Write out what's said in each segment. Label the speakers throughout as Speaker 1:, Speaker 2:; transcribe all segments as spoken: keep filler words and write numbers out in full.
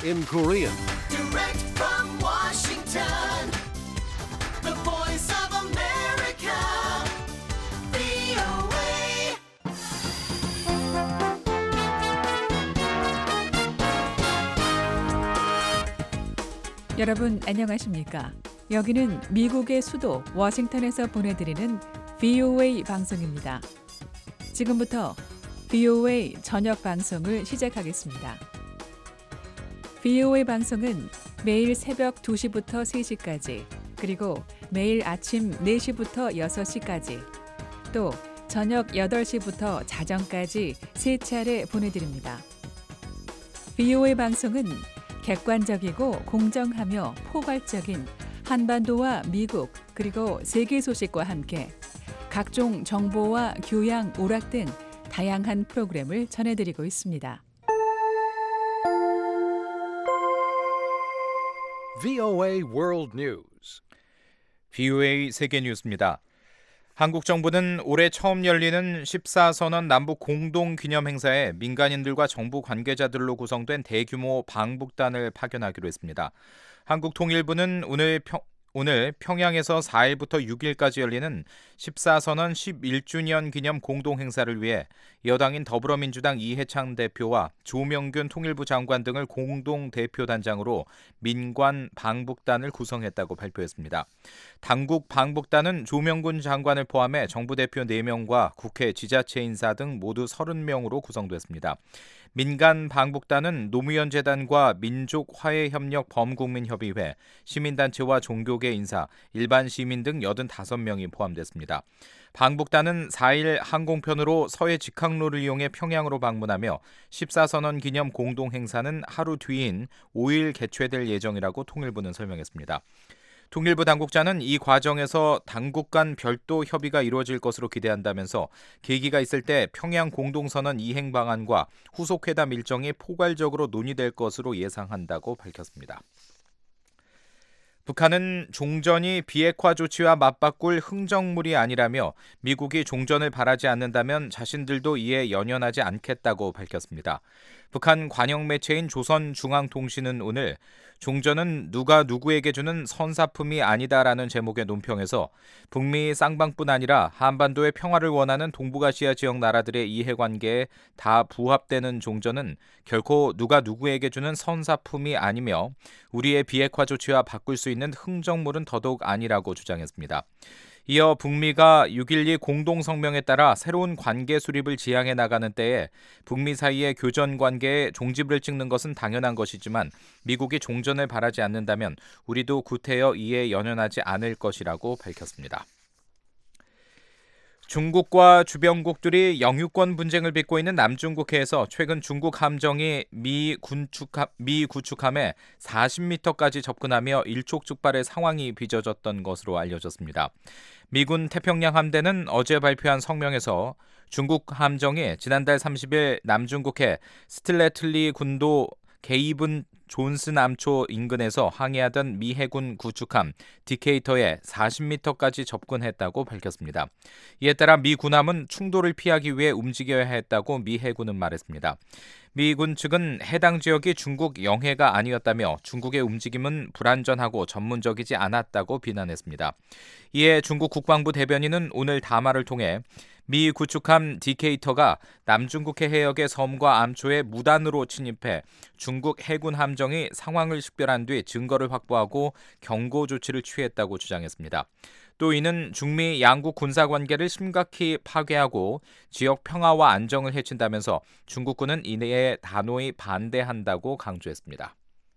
Speaker 1: in Korean.
Speaker 2: Direct from Washington, the voice of America, 브이오에이.
Speaker 3: 여러분 안녕하십니까? 여기는 미국의 수도 워싱턴에서 보내드리는 브이오에이 방송입니다. 지금부터 브이오에이 저녁 방송을 시작하겠습니다. 브이오에이 방송은 매일 새벽 두 시부터 세 시까지, 그리고 매일 아침 네 시부터 여섯 시까지, 또 저녁 여덟 시부터 자정까지 세 차례 보내드립니다. 브이오에이 방송은 객관적이고 공정하며 포괄적인 한반도와 미국 그리고 세계 소식과 함께 각종 정보와 교양, 오락 등 다양한 프로그램을 전해드리고 있습니다.
Speaker 1: 브이오에이 World News.
Speaker 4: 브이오에이 세계 뉴스입니다. 한국 정부는 올해 처음 열리는 십사 선언 남북 공동 기념 행사에 민간인들과 정부 관계자들로 구성된 대규모 방북단을 파견하기로 했습니다. 한국통일부는 오늘 평 오늘 평양에서 사 일부터 육 일까지 열리는 십사 선언 십일 주년 기념 공동행사를 위해 여당인 더불어민주당 이해창 대표와 조명균 통일부 장관 등을 공동대표단장으로 민관 방북단을 구성했다고 발표했습니다. 당국 방북단은 조명균 장관을 포함해 정부 대표 네 명과 국회 지자체 인사 등 모두 서른 명으로 구성됐습니다. 민간 방북단은 노무현 재단과 민족화해협력 범국민협의회, 시민단체와 종교계 인사, 일반 시민 등 여든다섯 명이 포함됐습니다. 방북단은 사 일 항공편으로 서해 직항로를 이용해 평양으로 방문하며 십사 선언 기념 공동행사는 하루 뒤인 오 일 개최될 예정이라고 통일부는 설명했습니다. 통일부 당국자는 이 과정에서 당국 간 별도 협의가 이루어질 것으로 기대한다면서 계기가 있을 때 평양 공동선언 이행 방안과 후속 회담 일정이 포괄적으로 논의될 것으로 예상한다고 밝혔습니다. 북한은 종전이 비핵화 조치와 맞바꿀 흥정물이 아니라며 미국이 종전을 바라지 않는다면 자신들도 이에 연연하지 않겠다고 밝혔습니다. 북한 관영 매체인 조선중앙통신은 오늘 종전은 누가 누구에게 주는 선사품이 아니다라는 제목의 논평에서 북미 쌍방뿐 아니라 한반도의 평화를 원하는 동북아시아 지역 나라들의 이해관계에 다 부합되는 종전은 결코 누가 누구에게 주는 선사품이 아니며 우리의 비핵화 조치와 바꿀 수 있는 흥정물은 더더욱 아니라고 주장했습니다. 이어 북미가 육 일이 공동성명에 따라 새로운 관계 수립을 지향해 나가는 때에 북미 사이의 교전 관계에 종지부를 찍는 것은 당연한 것이지만 미국이 종전을 바라지 않는다면 우리도 구태여 이에 연연하지 않을 것이라고 밝혔습니다. 중국과 주변국들이 영유권 분쟁을 빚고 있는 남중국해에서 최근 중국 함정이 미, 군축함, 미 구축함에 사십 미터까지 접근하며 일촉즉발의 상황이 빚어졌던 것으로 알려졌습니다. 미군 태평양 함대는 어제 발표한 성명에서 중국 함정이 지난달 삼십 일 남중국해 스틸레틀리 군도 게이븐 존슨 암초 인근에서 항해하던 미 해군 구축함 디케이터에 사십 미터까지 접근했다고 밝혔습니다. 이에 따라 미 군함은 충돌을 피하기 위해 움직여야 했다고 미 해군은 말했습니다. 미군 측은 해당 지역이 중국 영해가 아니었다며 중국의 움직임은 불안전하고 전문적이지 않았다고 비난했습니다. 이에 중국 국방부 대변인은 오늘 담화를 통해 미 구축함 디케이터가 남중국해 해역의 섬과 암초에 무단으로 침입해 중국 해군 함정이 상황을 식별한 뒤 증거를 확보하고 경고 조치를 취했다고 주장했습니다. 또 이는 중미 양국 군사관계를 심각히 파괴하고 지역 평화와 안정을 해친다면서 중국군은 이에 단호히 반대한다고 강조했습니다.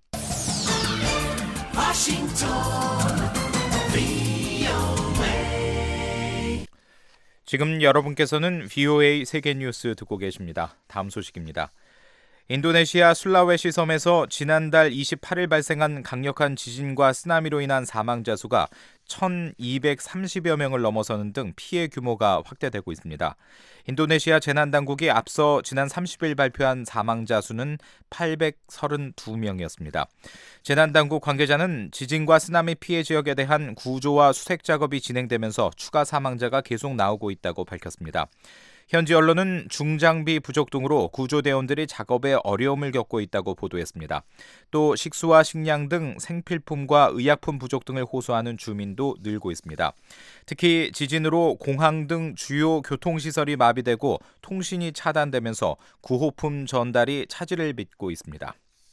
Speaker 4: 지금 여러분께서는 브이오에이 세계뉴스 듣고 계십니다. 다음 소식입니다. 인도네시아 술라웨시 섬에서 지난달 이십팔 일 발생한 강력한 지진과 쓰나미로 인한 사망자 수가 천이백삼십여 명을 넘어서는 등 피해 규모가 확대되고 있습니다. 인도네시아 재난당국이 앞서 지난 삼십 일 발표한 사망자 수는 팔백삼십이 명이었습니다. 재난당국 관계자는 지진과 쓰나미 피해 지역에 대한 구조와 수색 작업이 진행되면서 추가 사망자가 계속 나오고 있다고 밝혔습니다. 현지 언론은 중장비 부족 등으로 구조대원들이 작업에 어려움을 겪고 있다고 보도했습니다. 또 식수와 식량 등 생필품과 의약품 부족 등을 호소하는 주민도 늘고 있습니다. 특히 지진으로 공항 등 주요 교통시설이 마비되고 통신이 차단되면서 구호품 전달이 차질을 빚고 있습니다.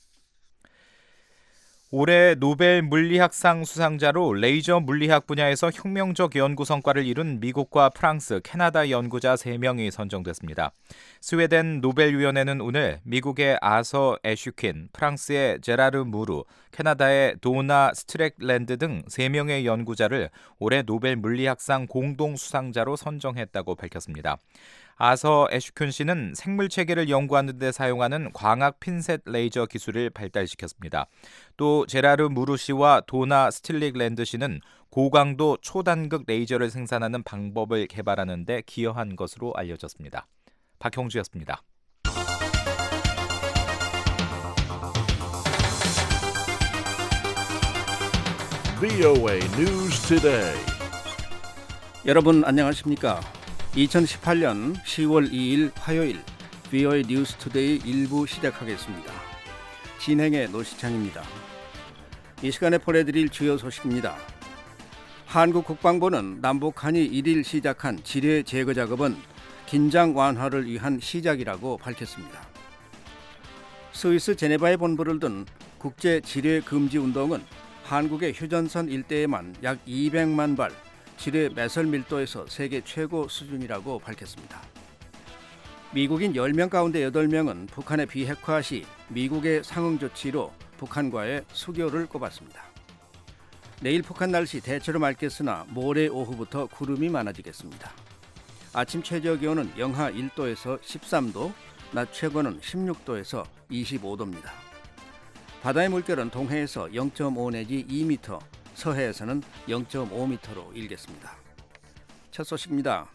Speaker 4: 올해 노벨 물리학상 수상자로 레이저 물리학 분야에서 혁명적 연구 성과를 이룬 미국과 프랑스, 캐나다 연구자 세 명이 선정됐습니다. 스웨덴 노벨위원회는 오늘 미국의 아서 애슈킨, 프랑스의 제라르 무르, 캐나다의 도나 스트랙랜드 등 세 명의 연구자를 올해 노벨 물리학상 공동 수상자로 선정했다고 밝혔습니다. 아서 애슈킨 씨는 생물체계를 연구하는 데 사용하는 광학 핀셋 레이저 기술을 발달시켰습니다. 또 제라르 무르 씨와 도나 스틸릭랜드 씨는 고강도 초단극 레이저를 생산하는 방법을 개발하는 데 기여한 것으로 알려졌습니다. 박형주였습니다.
Speaker 1: 브이오에이 News Today.
Speaker 5: 여러분 안녕하십니까? 이천십팔 년 시월 이일 화요일 브이오에이 뉴스 투데이 일부 시작하겠습니다. 진행의 노시창입니다. 이 시간에 보내드릴 주요 소식입니다. 한국 국방부는 남북한이 일일 시작한 지뢰 제거 작업은 긴장 완화를 위한 시작이라고 밝혔습니다. 스위스 제네바에 본부를 둔 국제 지뢰 금지 운동은 한국의 휴전선 일대에만 약 이백만 발 지뢰 매설 밀도에서 세계 최고 수준이라고 밝혔습니다. 미국인 열 명 가운데 여덟 명은 북한의 비핵화 시 미국의 상응 조치로 북한과의 수교를 꼽았습니다. 내일 북한 날씨 대체로 맑겠으나 모레 오후부터 구름이 많아지겠습니다. 아침 최저 기온은 영하 일 도에서 십삼 도, 낮 최고는 십육 도에서 이십오 도입니다. 바다의 물결은 동해에서 영 점 오 내지 이 미터, 서해에서는 영 점 오 미터로 일겠습니다. 첫 소식입니다.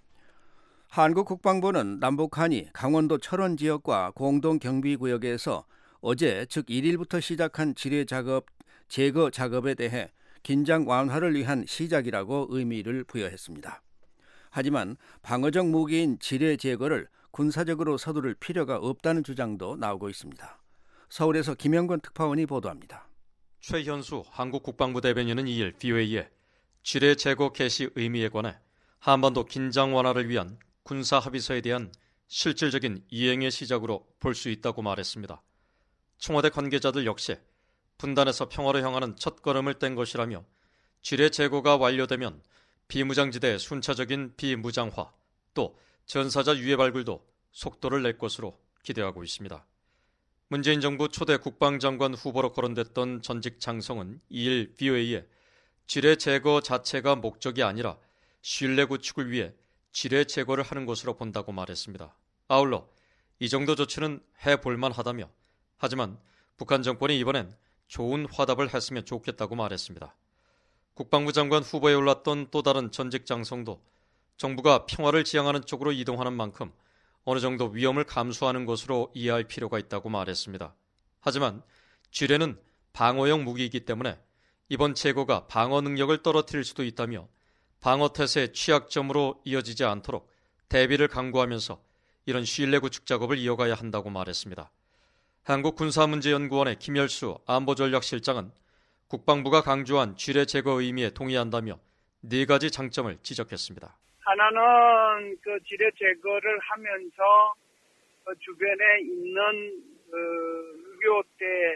Speaker 5: 한국 국방부는 남북한이 강원도 철원 지역과 공동 경비구역에서 어제 즉 일일부터 시작한 지뢰 작업, 제거 작업에 대해 긴장 완화를 위한 시작이라고 의미를 부여했습니다. 하지만 방어적 무기인 지뢰 제거를 군사적으로 서두를 필요가 없다는 주장도 나오고 있습니다. 서울에서 김영권 특파원이 보도합니다.
Speaker 6: 최현수 한국 국방부 대변인은 이일 브이오에이에 지뢰 제거 개시 의미에 관해 한반도 긴장 완화를 위한 군사 합의서에 대한 실질적인 이행의 시작으로 볼 수 있다고 말했습니다. 청와대 관계자들 역시 분단에서 평화로 향하는 첫걸음을 뗀 것이라며 지뢰 제거가 완료되면 비무장지대의 순차적인 비무장화 또 전사자 유해 발굴도 속도를 낼 것으로 기대하고 있습니다. 문재인 정부 초대 국방장관 후보로 거론됐던 전직 장성은 이일 브이오에이에 지뢰 제거 자체가 목적이 아니라 신뢰 구축을 위해 지뢰 제거를 하는 것으로 본다고 말했습니다. 아울러 이 정도 조치는 해볼만 하다며 하지만 북한 정권이 이번엔 좋은 화답을 했으면 좋겠다고 말했습니다. 국방부 장관 후보에 올랐던 또 다른 전직 장성도 정부가 평화를 지향하는 쪽으로 이동하는 만큼 어느 정도 위험을 감수하는 것으로 이해할 필요가 있다고 말했습니다. 하지만 지뢰는 방어용 무기이기 때문에 이번 제거가 방어 능력을 떨어뜨릴 수도 있다며 방어태세의 취약점으로 이어지지 않도록 대비를 강구하면서 이런 신뢰 구축 작업을 이어가야 한다고 말했습니다. 한국군사문제연구원의 김열수 안보전략실장은 국방부가 강조한 지뢰 제거 의미에 동의한다며 네 가지 장점을 지적했습니다.
Speaker 7: 하나는 그 지뢰 제거를 하면서 그 주변에 있는 그 육이오 때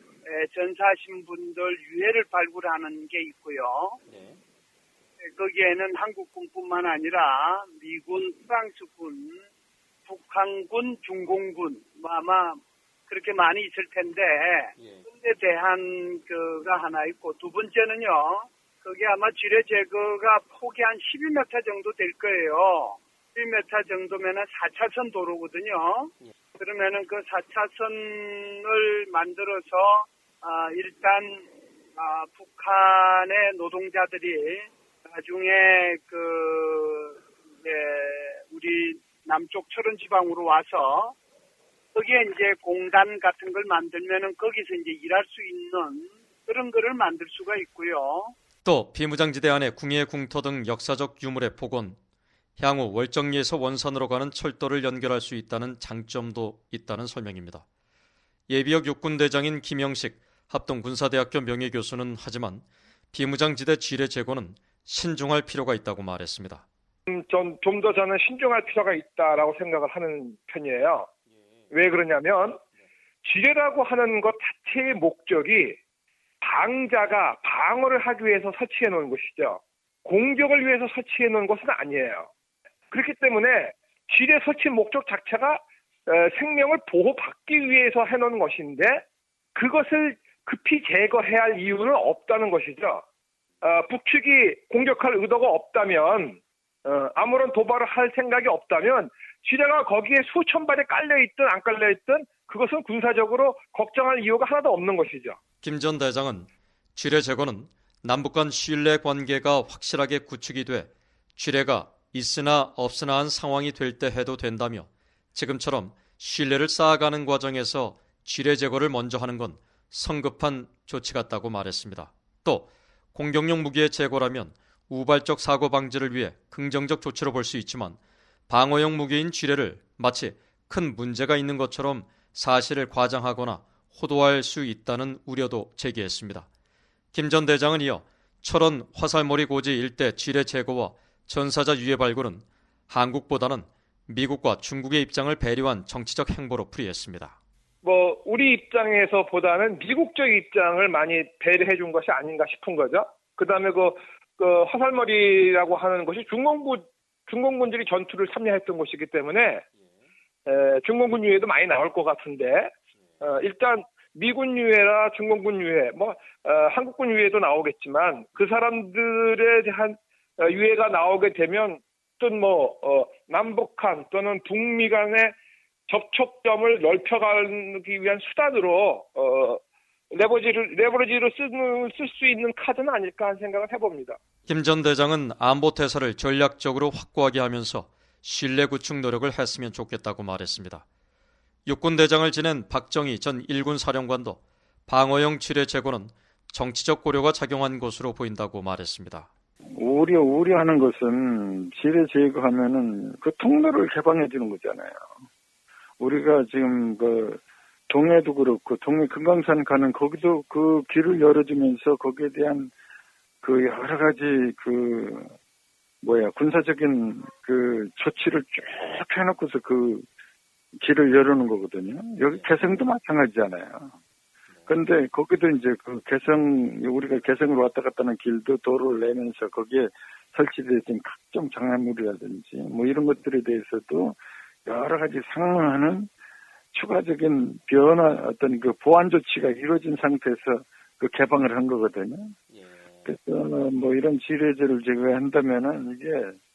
Speaker 7: 전사하신 분들 유해를 발굴하는 게 있고요. 네. 거기에는 한국군뿐만 아니라 미군, 프랑스군, 북한군, 중공군 아마 그렇게 많이 있을 텐데 예. 그에 대한 그가 하나 있고 두 번째는요. 그게 아마 지뢰 제거가 폭이 한 십이 미터 정도 될 거예요. 십이 미터 정도면은 사 차선 도로거든요. 예. 그러면은 그 사 차선을 만들어서 아, 일단 아, 북한의 노동자들이 나중에 그 예, 우리 남쪽 철원 지방으로 와서 거기에 이제 공단 같은 걸 만들면은 거기서 이제 일할 수 있는 그런 거를 만들 수가 있고요.
Speaker 6: 또 비무장지대 안에 궁예, 궁터 등 역사적 유물의 복원, 향후 월정리에서 원산으로 가는 철도를 연결할 수 있다는 장점도 있다는 설명입니다. 예비역 육군대장인 김영식 합동군사대학교 명예교수는 하지만 비무장지대 지뢰 제거는 신중할 필요가 있다고 말했습니다.
Speaker 8: 좀 더 저는 신중할 필요가 있다라고 생각을 하는 편이에요. 왜 그러냐면 지뢰라고 하는 것 자체의 목적이 방자가 방어를 하기 위해서 설치해 놓은 것이죠. 공격을 위해서 설치해 놓은 것은 아니에요. 그렇기 때문에 지뢰 설치 목적 자체가 생명을 보호받기 위해서 해놓은 것인데 그것을 급히 제거해야 할 이유는 없다는 것이죠. 북측이 공격할 의도가 없다면 아무런 도발을 할 생각이 없다면 지뢰가 거기에 수천 발에 깔려있든 안 깔려있든 그것은 군사적으로 걱정할 이유가 하나도 없는 것이죠.
Speaker 6: 김 전 대장은 지뢰 제거는 남북 간 신뢰 관계가 확실하게 구축이 돼 지뢰가 있으나 없으나 한 상황이 될 때 해도 된다며 지금처럼 신뢰를 쌓아가는 과정에서 지뢰 제거를 먼저 하는 건 성급한 조치 같다고 말했습니다. 또 공격용 무기의 제거라면 우발적 사고 방지를 위해 긍정적 조치로 볼 수 있지만 방어용 무기인 지뢰를 마치 큰 문제가 있는 것처럼 사실을 과장하거나 호도할 수 있다는 우려도 제기했습니다. 김 전 대장은 이어 철원 화살머리 고지 일대 지뢰 제거와 전사자 유해 발굴은 한국보다는 미국과 중국의 입장을 배려한 정치적 행보로 풀이했습니다.
Speaker 8: 뭐 우리 입장에서 보다는 미국적 입장을 많이 배려해 준 것이 아닌가 싶은 거죠. 그다음에 그, 그 화살머리라고 하는 것이 중공군 중공군들이 전투를 참여했던 곳이기 때문에 에, 중공군 유해도 많이 나올 것 같은데 어, 일단 미군 유해나 중공군 유해, 뭐 어, 한국군 유해도 나오겠지만 그 사람들에 대한 어, 유해가 나오게 되면 어떤 뭐 어, 남북한 또는 북미 간의 접촉점을 넓혀가기 위한 수단으로 어, 레버리지를 레버리지로 쓸 수 있는 카드는 아닐까 하는 생각을 해봅니다.
Speaker 6: 김 전 대장은 안보 태세를 전략적으로 확고하게 하면서 신뢰 구축 노력을 했으면 좋겠다고 말했습니다. 육군 대장을 지낸 박정희 전 일군 사령관도 방어용 지뢰 제거는 정치적 고려가 작용한 것으로 보인다고 말했습니다.
Speaker 9: 우려, 우려하는 것은 지뢰 제거하면은 그 통로를 개방해 주는 거잖아요. 우리가 지금 그 동해도 그렇고 동해 금강산 가는 거기도 그 길을 열어주면서 거기에 대한 그 여러 가지 그 뭐야 군사적인 그 조치를 쭉 해놓고서 그 길을 열어놓은 거거든요. 여기 개성도 마찬가지잖아요. 그런데 거기도 이제 그 개성 우리가 개성으로 왔다 갔다 하는 길도 도로를 내면서 거기에 설치되어진 각종 장애물이라든지 뭐 이런 것들에 대해서도 여러 가지 상응하는 추가적인 변화 어떤 그 보완 조치가 이루어진 상태에서 그 개방을 한 거거든요. 그래서 뭐 이런 지뢰제를 제거한다면은 이게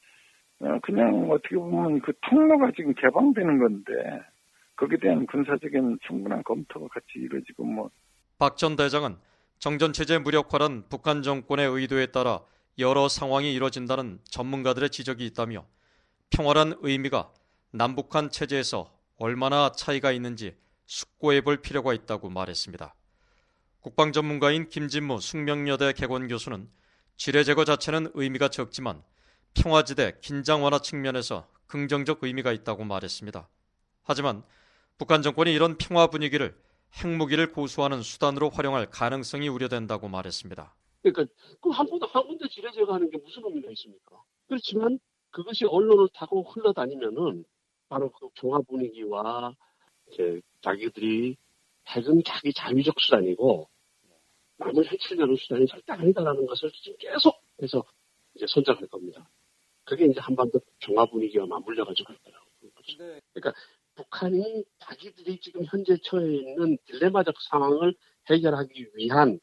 Speaker 9: 그냥 어떻게 보면 그 통로가 지금 개방되는 건데 거기에 대한 군사적인 충분한 검토가 같이 이루어지고 뭐.
Speaker 6: 박 전 대장은 정전체제 무력화란 북한 정권의 의도에 따라 여러 상황이 이뤄진다는 전문가들의 지적이 있다며 평화란 의미가 남북한 체제에서 얼마나 차이가 있는지 숙고해 볼 필요가 있다고 말했습니다. 국방 전문가인 김진무 숙명여대 개건 교수는 지뢰 제거 자체는 의미가 적지만 평화지대 긴장 완화 측면에서 긍정적 의미가 있다고 말했습니다. 하지만 북한 정권이 이런 평화 분위기를 핵무기를 고수하는 수단으로 활용할 가능성이 우려된다고 말했습니다.
Speaker 10: 그러니까 그 한 군데 한 군데 지뢰 제거하는 게 무슨 의미가 있습니까? 그렇지만 그것이 언론을 타고 흘러다니면은 바로 그 평화 분위기와 이제 자기들이 핵은 자기 자위적 수단이고 남을 해치려는 수단이 절대 아니다라는 것을 지금 계속 해서 이제 선정할 겁니다. 그게 이제 한반도 평화 분위기와 맞물려가지고 갈 거예요. 그러니까 북한이 자기들이 지금 현재 처해 있는 딜레마적 상황을 해결하기 위한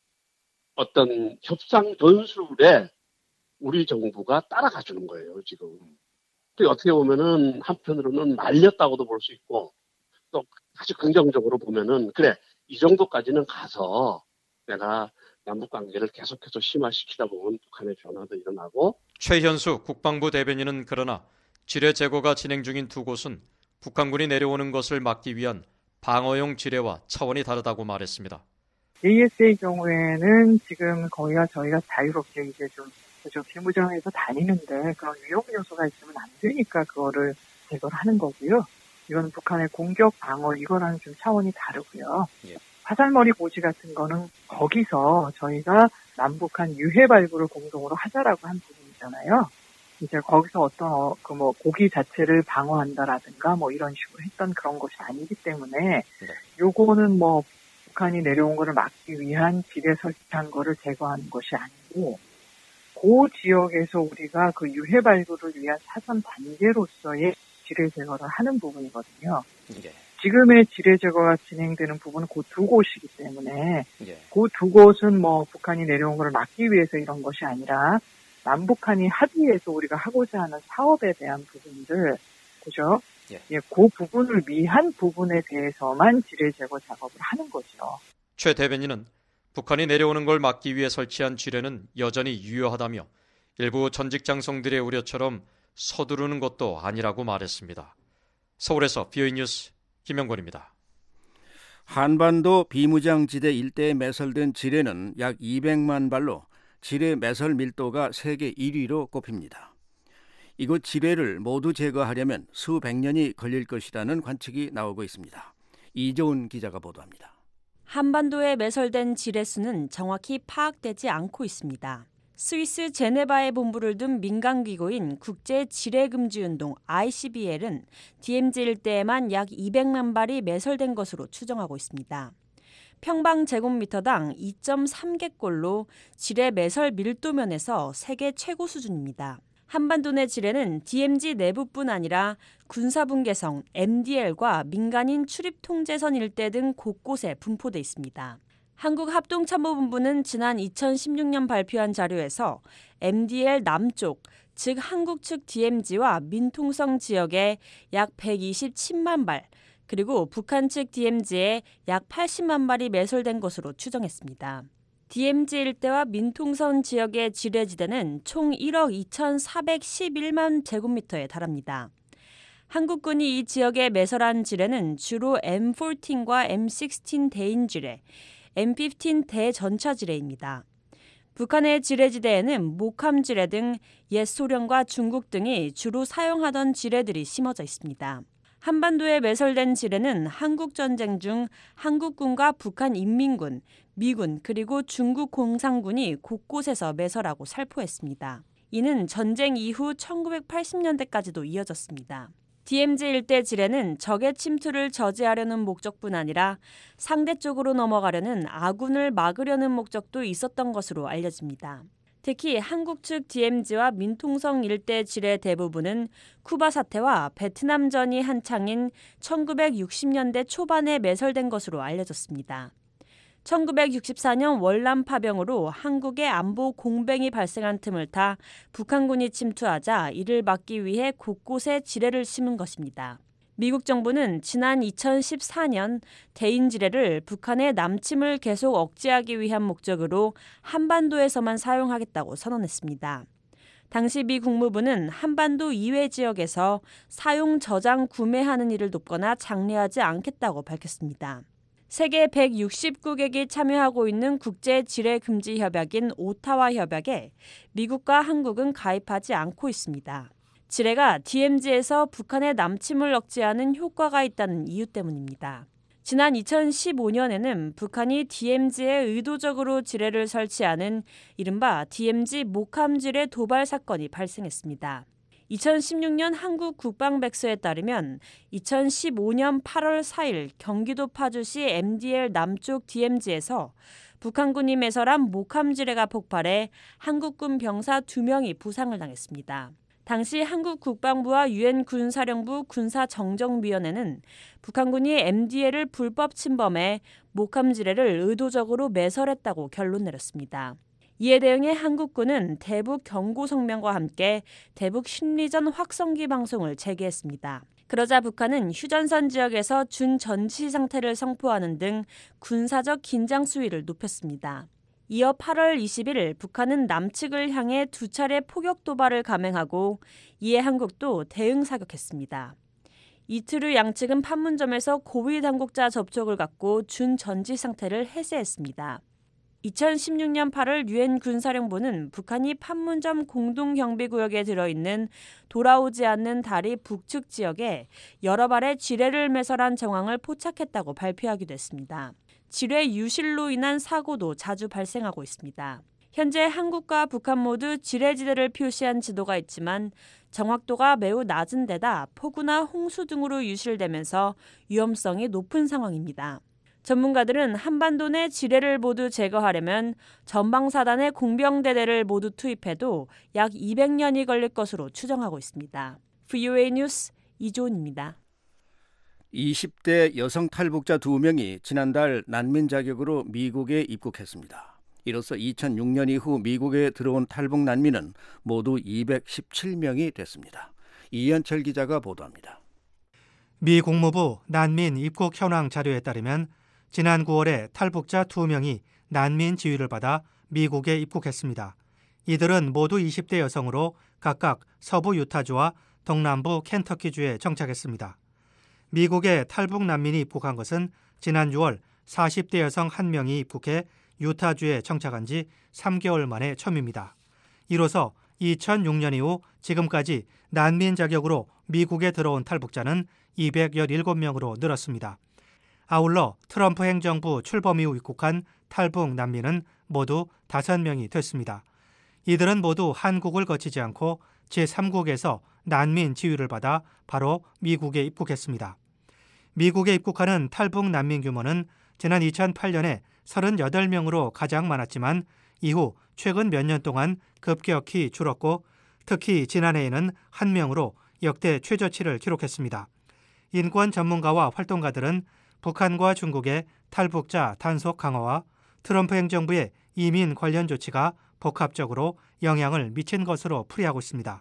Speaker 10: 어떤 협상 전술에 우리 정부가 따라가 주는 거예요, 지금. 그 어떻게 보면은 한편으로는 말렸다고도 볼 수 있고 또 아주 긍정적으로 보면은 그래 이 정도까지는 가서 내가 남북 관계를 계속해서 심화시키다 보면 북한의 변화도 일어나고.
Speaker 6: 최현수 국방부 대변인은 그러나 지뢰 제거가 진행 중인 두 곳은 북한군이 내려오는 것을 막기 위한 방어용 지뢰와 차원이 다르다고 말했습니다.
Speaker 11: 제이에스의 경우에는 지금 거기가 저희가 자유롭게 이제 좀 그죠? 비무장해서 다니는데 그런 위험 요소가 있으면 안 되니까 그거를 제거를 하는 거고요. 이건 북한의 공격 방어 이거랑은 좀 차원이 다르고요.
Speaker 5: 예.
Speaker 11: 화살머리 고지 같은 거는 거기서 저희가 남북한 유해 발굴을 공동으로 하자라고 한 부분이잖아요. 이제 거기서 어떤 어, 그 뭐 고기 자체를 방어한다라든가 뭐 이런 식으로 했던 그런 것이 아니기 때문에
Speaker 5: 네.
Speaker 11: 요거는 뭐 북한이 내려온 거를 막기 위한 지뢰 설치한 거를 제거하는 것이 아니고 그 지역에서 우리가 그 유해 발굴을 위한 사전 단계로서의 지뢰 제거를 하는 부분이거든요.
Speaker 5: 예.
Speaker 11: 지금의 지뢰 제거가 진행되는 부분은 그 두 곳이기 때문에
Speaker 5: 예.
Speaker 11: 그 두 곳은 뭐 북한이 내려온 거를 막기 위해서 이런 것이 아니라 남북한이 합의해서 우리가 하고자 하는 사업에 대한 부분들, 그죠?
Speaker 5: 예.
Speaker 11: 예, 그 부분을 위한 부분에 대해서만 지뢰 제거 작업을 하는 거죠.
Speaker 6: 최 대변인은 북한이 내려오는 걸 막기 위해 설치한 지뢰는 여전히 유효하다며 일부 전직 장성들의 우려처럼 서두르는 것도 아니라고 말했습니다. 서울에서 비오이 뉴스 김영권입니다.
Speaker 5: 한반도 비무장지대 일대에 매설된 지뢰는 약 이백만 발로 지뢰 매설 밀도가 세계 일 위로 꼽힙니다. 이곳 지뢰를 모두 제거하려면 수백 년이 걸릴 것이라는 관측이 나오고 있습니다. 이조은 기자가 보도합니다.
Speaker 12: 한반도에 매설된 지뢰 수는 정확히 파악되지 않고 있습니다. 스위스 제네바에 본부를 둔 민간기구인 국제지뢰금지운동 아이씨비엘은 디엠지 일대에만 약 이백만 발이 매설된 것으로 추정하고 있습니다. 평방 제곱미터당 이 점 삼 개꼴로 지뢰 매설 밀도면에서 세계 최고 수준입니다. 한반도 내 지뢰는 디엠지 내부뿐 아니라 군사분계성 엠디엘과 민간인 출입통제선 일대 등 곳곳에 분포돼 있습니다. 한국합동참모본부는 지난 이천십육 년 발표한 자료에서 엠디엘 남쪽, 즉 한국 측 디엠지와 민통성 지역에 약 백이십칠만 발, 그리고 북한 측 디엠지에 약 팔십만 발이 매설된 것으로 추정했습니다. 디엠지 일대와 민통선 지역의 지뢰지대는 총 일억 이천사백십일만 제곱미터에 달합니다. 한국군이 이 지역에 매설한 지뢰는 주로 엠 십사과 엠 십육 대인 지뢰, 엠 십오 대전차 지뢰입니다. 북한의 지뢰지대에는 목함 지뢰 등 옛 소련과 중국 등이 주로 사용하던 지뢰들이 심어져 있습니다. 한반도에 매설된 지뢰는 한국전쟁 중 한국군과 북한 인민군, 미군 그리고 중국 공산군이 곳곳에서 매설하고 살포했습니다. 이는 전쟁 이후 천구백팔십 년대까지도 이어졌습니다. 디엠지 일대 지뢰는 적의 침투를 저지하려는 목적뿐 아니라 상대 쪽으로 넘어가려는 아군을 막으려는 목적도 있었던 것으로 알려집니다. 특히 한국 측 디엠지와 민통성 일대 지뢰 대부분은 쿠바 사태와 베트남전이 한창인 천구백육십 년대 초반에 매설된 것으로 알려졌습니다. 천구백육십사 년 월남 파병으로 한국의 안보 공백이 발생한 틈을 타 북한군이 침투하자 이를 막기 위해 곳곳에 지뢰를 심은 것입니다. 미국 정부는 지난 이천십사 년 대인 지뢰를 북한의 남침을 계속 억제하기 위한 목적으로 한반도에서만 사용하겠다고 선언했습니다. 당시 미 국무부는 한반도 이외 지역에서 사용, 저장, 구매하는 일을 돕거나 장려하지 않겠다고 밝혔습니다. 세계 백육십구 개국이 참여하고 있는 국제지뢰금지협약인 오타와 협약에 미국과 한국은 가입하지 않고 있습니다. 지뢰가 디엠지에서 북한의 남침을 억제하는 효과가 있다는 이유 때문입니다. 지난 이천십오 년에는 북한이 디엠지에 의도적으로 지뢰를 설치하는 이른바 디엠지 목함 지뢰 도발 사건이 발생했습니다. 이천십육 년 한국 국방백서에 따르면 이천십오 년 팔월 사일 경기도 파주시 엠디엘 남쪽 디엠지에서 북한군이 매설한 목함 지뢰가 폭발해 한국군 병사 두 명이 부상을 당했습니다. 당시 한국 국방부와 유엔 군사령부 군사정정위원회는 북한군이 엠디엘을 불법 침범해 목함 지뢰를 의도적으로 매설했다고 결론 내렸습니다. 이에 대응해 한국군은 대북 경고 성명과 함께 대북 심리전 확성기 방송을 재개했습니다. 그러자 북한은 휴전선 지역에서 준전시 상태를 선포하는 등 군사적 긴장 수위를 높였습니다. 이어 팔월 이십일 북한은 남측을 향해 두 차례 포격 도발을 감행하고 이에 한국도 대응 사격했습니다. 이틀 후 양측은 판문점에서 고위 당국자 접촉을 갖고 준전지 상태를 해제했습니다. 이천십육 년 팔월 유엔 군사령부는 북한이 판문점 공동경비구역에 들어있는 돌아오지 않는 다리 북측 지역에 여러 발의 지뢰를 매설한 정황을 포착했다고 발표하기도 했습니다. 지뢰 유실로 인한 사고도 자주 발생하고 있습니다. 현재 한국과 북한 모두 지뢰지대를 표시한 지도가 있지만 정확도가 매우 낮은 데다 폭우나 홍수 등으로 유실되면서 위험성이 높은 상황입니다. 전문가들은 한반도 내 지뢰를 모두 제거하려면 전방사단의 공병대대를 모두 투입해도 약 이백 년이 걸릴 것으로 추정하고 있습니다. 브이오에이 뉴스 이조은입니다.
Speaker 5: 이십 대 여성 탈북자 두 명이 지난달 난민 자격으로 미국에 입국했습니다. 이로써 이천육 년 이후 미국에 들어온 탈북 난민은 모두 이백십칠 명이 됐습니다. 이현철 기자가 보도합니다.
Speaker 13: 미 국무부 난민 입국 현황 자료에 따르면 지난 구월에 탈북자 두 명이 난민 지위를 받아 미국에 입국했습니다. 이들은 모두 이십 대 여성으로 각각 서부 유타주와 동남부 켄터키주에 정착했습니다. 미국에 탈북 난민이 입국한 것은 지난 유월 사십 대 여성 한 명이 입국해 유타주에 정착한 지 삼 개월 만에 처음입니다. 이로써 이천육 년 이후 지금까지 난민 자격으로 미국에 들어온 탈북자는 이백십칠 명으로 늘었습니다. 아울러 트럼프 행정부 출범 이후 입국한 탈북 난민은 모두 다섯 명이 됐습니다. 이들은 모두 한국을 거치지 않고 제삼 국에서 난민 지위를 받아 바로 미국에 입국했습니다. 미국에 입국하는 탈북 난민 규모는 지난 이천팔 년에 삼십팔 명으로 가장 많았지만 이후 최근 몇 년 동안 급격히 줄었고 특히 지난해에는 한 명으로 역대 최저치를 기록했습니다. 인권 전문가와 활동가들은 북한과 중국의 탈북자 단속 강화와 트럼프 행정부의 이민 관련 조치가 복합적으로 영향을 미친 것으로 풀이하고 있습니다.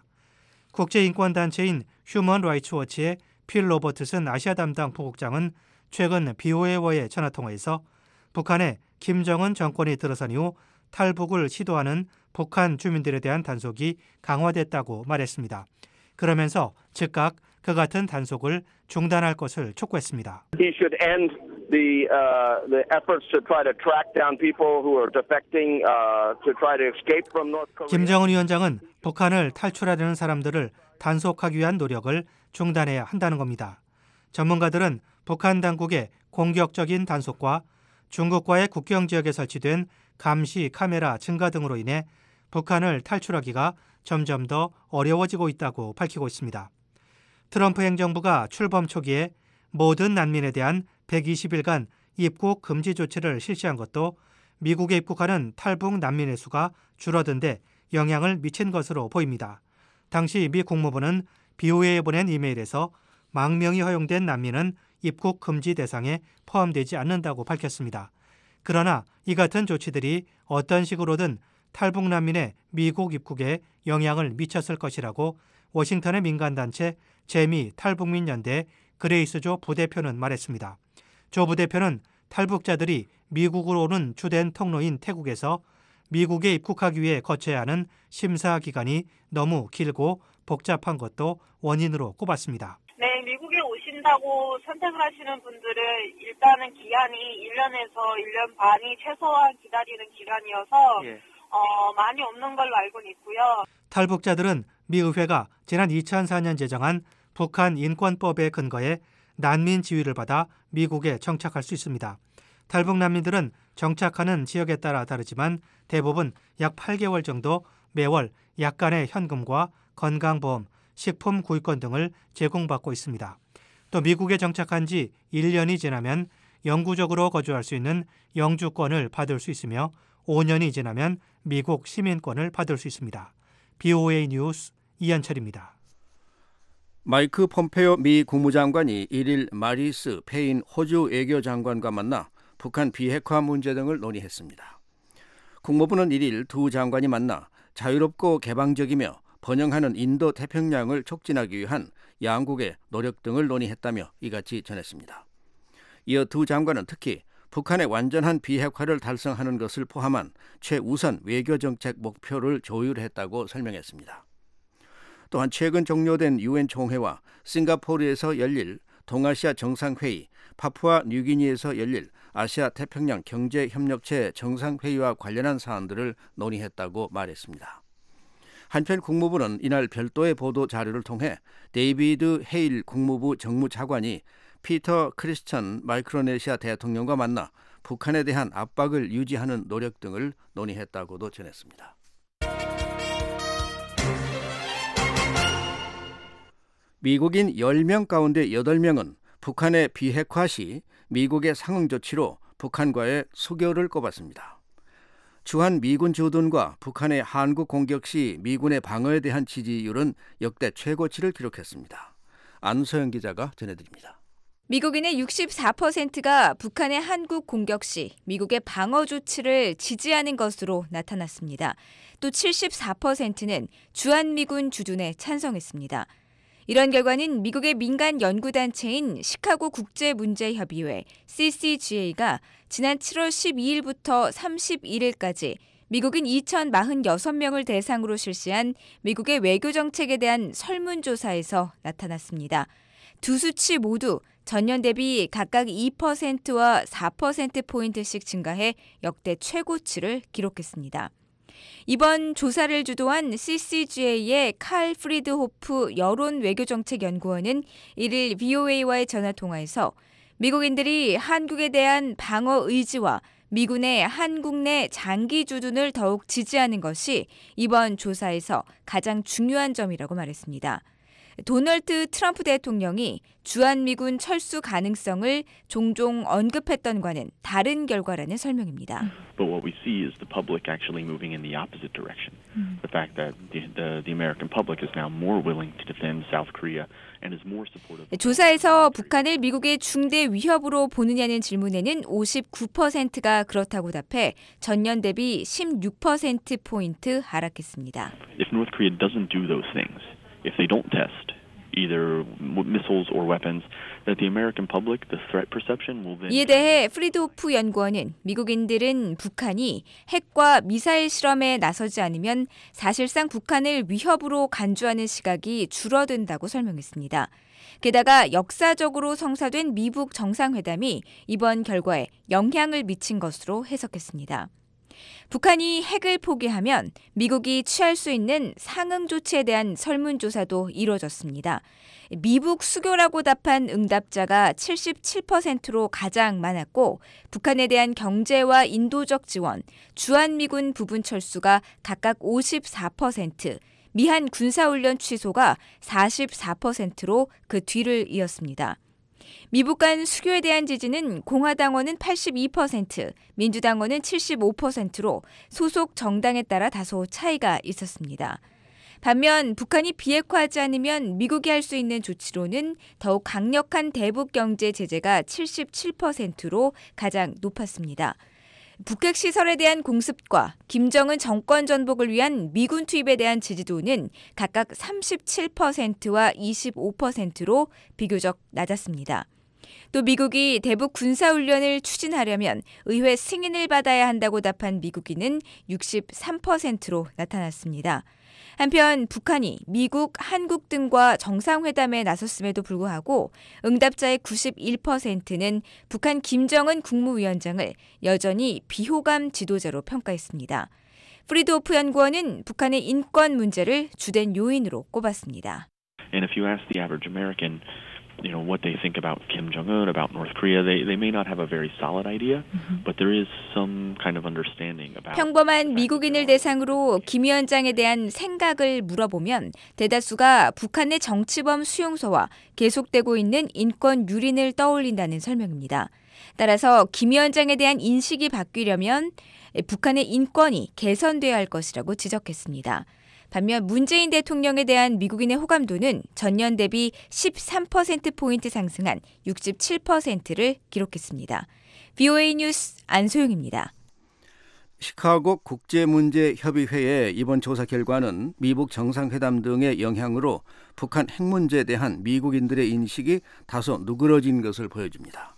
Speaker 13: 국제인권단체인 휴먼 라이츠 워치의 필 로버트슨 아시아 담당 부국장은 최근 비오에이와의 전화통화에서 북한의 김정은 정권이 들어선 이후 탈북을 시도하는 북한 주민들에 대한 단속이 강화됐다고 말했습니다. 그러면서 즉각 그 같은 단속을 중단할 것을 촉구했습니다.
Speaker 14: He should end the uh, the efforts to try to track down people who are defecting uh, to try to escape from North Korea.
Speaker 13: 김정은 위원장은 북한을 탈출하려는 사람들을 단속하기 위한 노력을 중단해야 한다는 겁니다. 전문가들은 북한 당국의 공격적인 단속과 중국과의 국경 지역에 설치된 감시 카메라 증가 등으로 인해 북한을 탈출하기가 점점 더 어려워지고 있다고 밝히고 있습니다. 트럼프 행정부가 출범 초기에 모든 난민에 대한 백이십 일간 입국 금지 조치를 실시한 것도 미국에 입국하는 탈북 난민의 수가 줄어든 데 영향을 미친 것으로 보입니다. 당시 미 국무부는 비오에이에 보낸 이메일에서 망명이 허용된 난민은 입국 금지 대상에 포함되지 않는다고 밝혔습니다. 그러나 이 같은 조치들이 어떤 식으로든 탈북 난민의 미국 입국에 영향을 미쳤을 것이라고 워싱턴의 민간단체 재미 탈북민 연대 그레이스 조 부대표는 말했습니다. 조 부대표는 탈북자들이 미국으로 오는 주된 통로인 태국에서 미국에 입국하기 위해 거쳐야 하는 심사 기간이 너무 길고 복잡한 것도 원인으로 꼽았습니다.
Speaker 15: 네, 미국에 오신다고 선택을 하시는 분들은 일단은 기한이 일 년에서 일 년 반이 최소한 기다리는 기간이어서 예. 어, 많이 없는 걸로 알고는 있고요.
Speaker 13: 탈북자들은 미 의회가 지난 이천사 년 제정한 북한 인권법에 근거해 난민 지위를 받아 미국에 정착할 수 있습니다. 탈북 난민들은 정착하는 지역에 따라 다르지만 대부분 약 팔 개월 정도 매월 약간의 현금과 건강보험, 식품 구입권 등을 제공받고 있습니다. 또 미국에 정착한 지 일 년이 지나면 영구적으로 거주할 수 있는 영주권을 받을 수 있으며 오 년이 지나면 미국 시민권을 받을 수 있습니다. 비오에이 뉴스 이현철입니다.
Speaker 5: 마이크 폼페오 미 국무장관이 일 일 마리스 페인 호주 외교장관과 만나 북한 비핵화 문제 등을 논의했습니다. 국무부는 일 일 두 장관이 만나 자유롭고 개방적이며 번영하는 인도 태평양을 촉진하기 위한 양국의 노력 등을 논의했다며 이같이 전했습니다. 이어 두 장관은 특히 북한의 완전한 비핵화를 달성하는 것을 포함한 최우선 외교정책 목표를 조율했다고 설명했습니다. 또한 최근 종료된 유엔 총회와 싱가포르에서 열릴 동아시아 정상회의, 파푸아 뉴기니에서 열릴 아시아 태평양 경제협력체 정상회의와 관련한 사안들을 논의했다고 말했습니다. 한편 국무부는 이날 별도의 보도 자료를 통해 데이비드 헤일 국무부 정무차관이 피터 크리스천 마이크로네시아 대통령과 만나 북한에 대한 압박을 유지하는 노력 등을 논의했다고도 전했습니다. 미국인 열 명 가운데 여덟 명은 북한의 비핵화 시 미국의 상응 조치로 북한과의 수교를 꼽았습니다. 주한 미군 주둔과 북한의 한국 공격 시 미군의 방어에 대한 지지율은 역대 최고치를 기록했습니다. 안소영 기자가 전해드립니다.
Speaker 16: 미국인의 육십사 퍼센트가 북한의 한국 공격 시 미국의 방어 조치를 지지하는 것으로 나타났습니다. 또 칠십사 퍼센트는 주한미군 주둔에 찬성했습니다. 이런 결과는 미국의 민간 연구단체인 시카고 국제문제협의회 씨씨지에이가 지난 칠월 십이일부터 삼십일일까지 미국인 이천사십육 명을 대상으로 실시한 미국의 외교정책에 대한 설문조사에서 나타났습니다. 두 수치 모두 전년 대비 각각 이 퍼센트와 사 퍼센트포인트씩 증가해 역대 최고치를 기록했습니다. 이번 조사를 주도한 씨씨지에이의 칼 프리드호프 여론 외교정책연구원은 일일 브이오에이와의 전화통화에서 미국인들이 한국에 대한 방어 의지와 미군의 한국 내 장기 주둔을 더욱 지지하는 것이 이번 조사에서 가장 중요한 점이라고 말했습니다. 도널드 트럼프 대통령이 주한미군 철수 가능성을 종종 언급했던과는 다른 결과라는 설명입니다.
Speaker 17: But what we see is the public actually moving in the opposite direction. Mm. The fact that the, the, the American public is now more willing to defend South Korea and is more supportive.
Speaker 16: 조사에서 북한을 미국의 중대 위협으로 보느냐는 질문에는 오십구 퍼센트가 그렇다고 답해 전년 대비 십육 퍼센트포인트 하락했습니다.
Speaker 17: If North Korea doesn't do those things, if they don't test either missiles or weapons, that the American public, the threat perception will then.
Speaker 16: 이에 대해 프리드호프 연구원은 미국인들은 북한이 핵과 미사일 실험에 나서지 않으면 사실상 북한을 위협으로 간주하는 시각이 줄어든다고 설명했습니다. 게다가 역사적으로 성사된 미북 정상회담이 이번 결과에 영향을 미친 것으로 해석했습니다. 북한이 핵을 포기하면 미국이 취할 수 있는 상응 조치에 대한 설문조사도 이뤄졌습니다. 미북 수교라고 답한 응답자가 칠십칠 퍼센트로 가장 많았고 북한에 대한 경제와 인도적 지원, 주한미군 부분 철수가 각각 오십사 퍼센트, 미한 군사훈련 취소가 사십사 퍼센트로 그 뒤를 이었습니다. 미북 간 수교에 대한 지지는 공화당원은 팔십이 퍼센트, 민주당원은 칠십오 퍼센트로 소속 정당에 따라 다소 차이가 있었습니다. 반면 북한이 비핵화하지 않으면 미국이 할 수 있는 조치로는 더욱 강력한 대북 경제 제재가 칠십칠 퍼센트로 가장 높았습니다. 북핵 시설에 대한 공습과 김정은 정권 전복을 위한 미군 투입에 대한 지지도는 각각 삼십칠 퍼센트와 이십오 퍼센트로 비교적 낮았습니다. 또 미국이 대북 군사훈련을 추진하려면 의회 승인을 받아야 한다고 답한 미국인은 육십삼 퍼센트로 나타났습니다. 한편 북한이 미국, 한국 등과 정상회담에 나섰음에도 불구하고 응답자의 구십일 퍼센트는 북한 김정은 국무위원장을 여전히 비호감 지도자로 평가했습니다. 프리드호프 연구원은 북한의 인권 문제를 주된 요인으로 꼽았습니다.
Speaker 17: And if you ask the average American, you know, what they think about Kim Jong-un, about North Korea, they they may not have a very solid idea, but there is some kind of understanding about.
Speaker 16: 평범한 미국인을 대상으로 김 위원장에 대한 생각을 물어보면 대다수가 북한의 정치범 수용소와 계속되고 있는 인권 유린을 떠올린다는 설명입니다. 따라서 김 위원장에 대한 인식이 바뀌려면 북한의 인권이 개선돼야 할 것이라고 지적했습니다. 반면 문재인 대통령에 대한 미국인의 호감도는 전년 대비 십삼 퍼센트포인트 상승한 육십칠 퍼센트를 기록했습니다. 브이오에이 뉴스 안소영입니다.
Speaker 5: 시카고 국제문제협의회의 이번 조사 결과는 미북 정상회담 등의 영향으로 북한 핵 문제에 대한 미국인들의 인식이 다소 누그러진 것을 보여줍니다.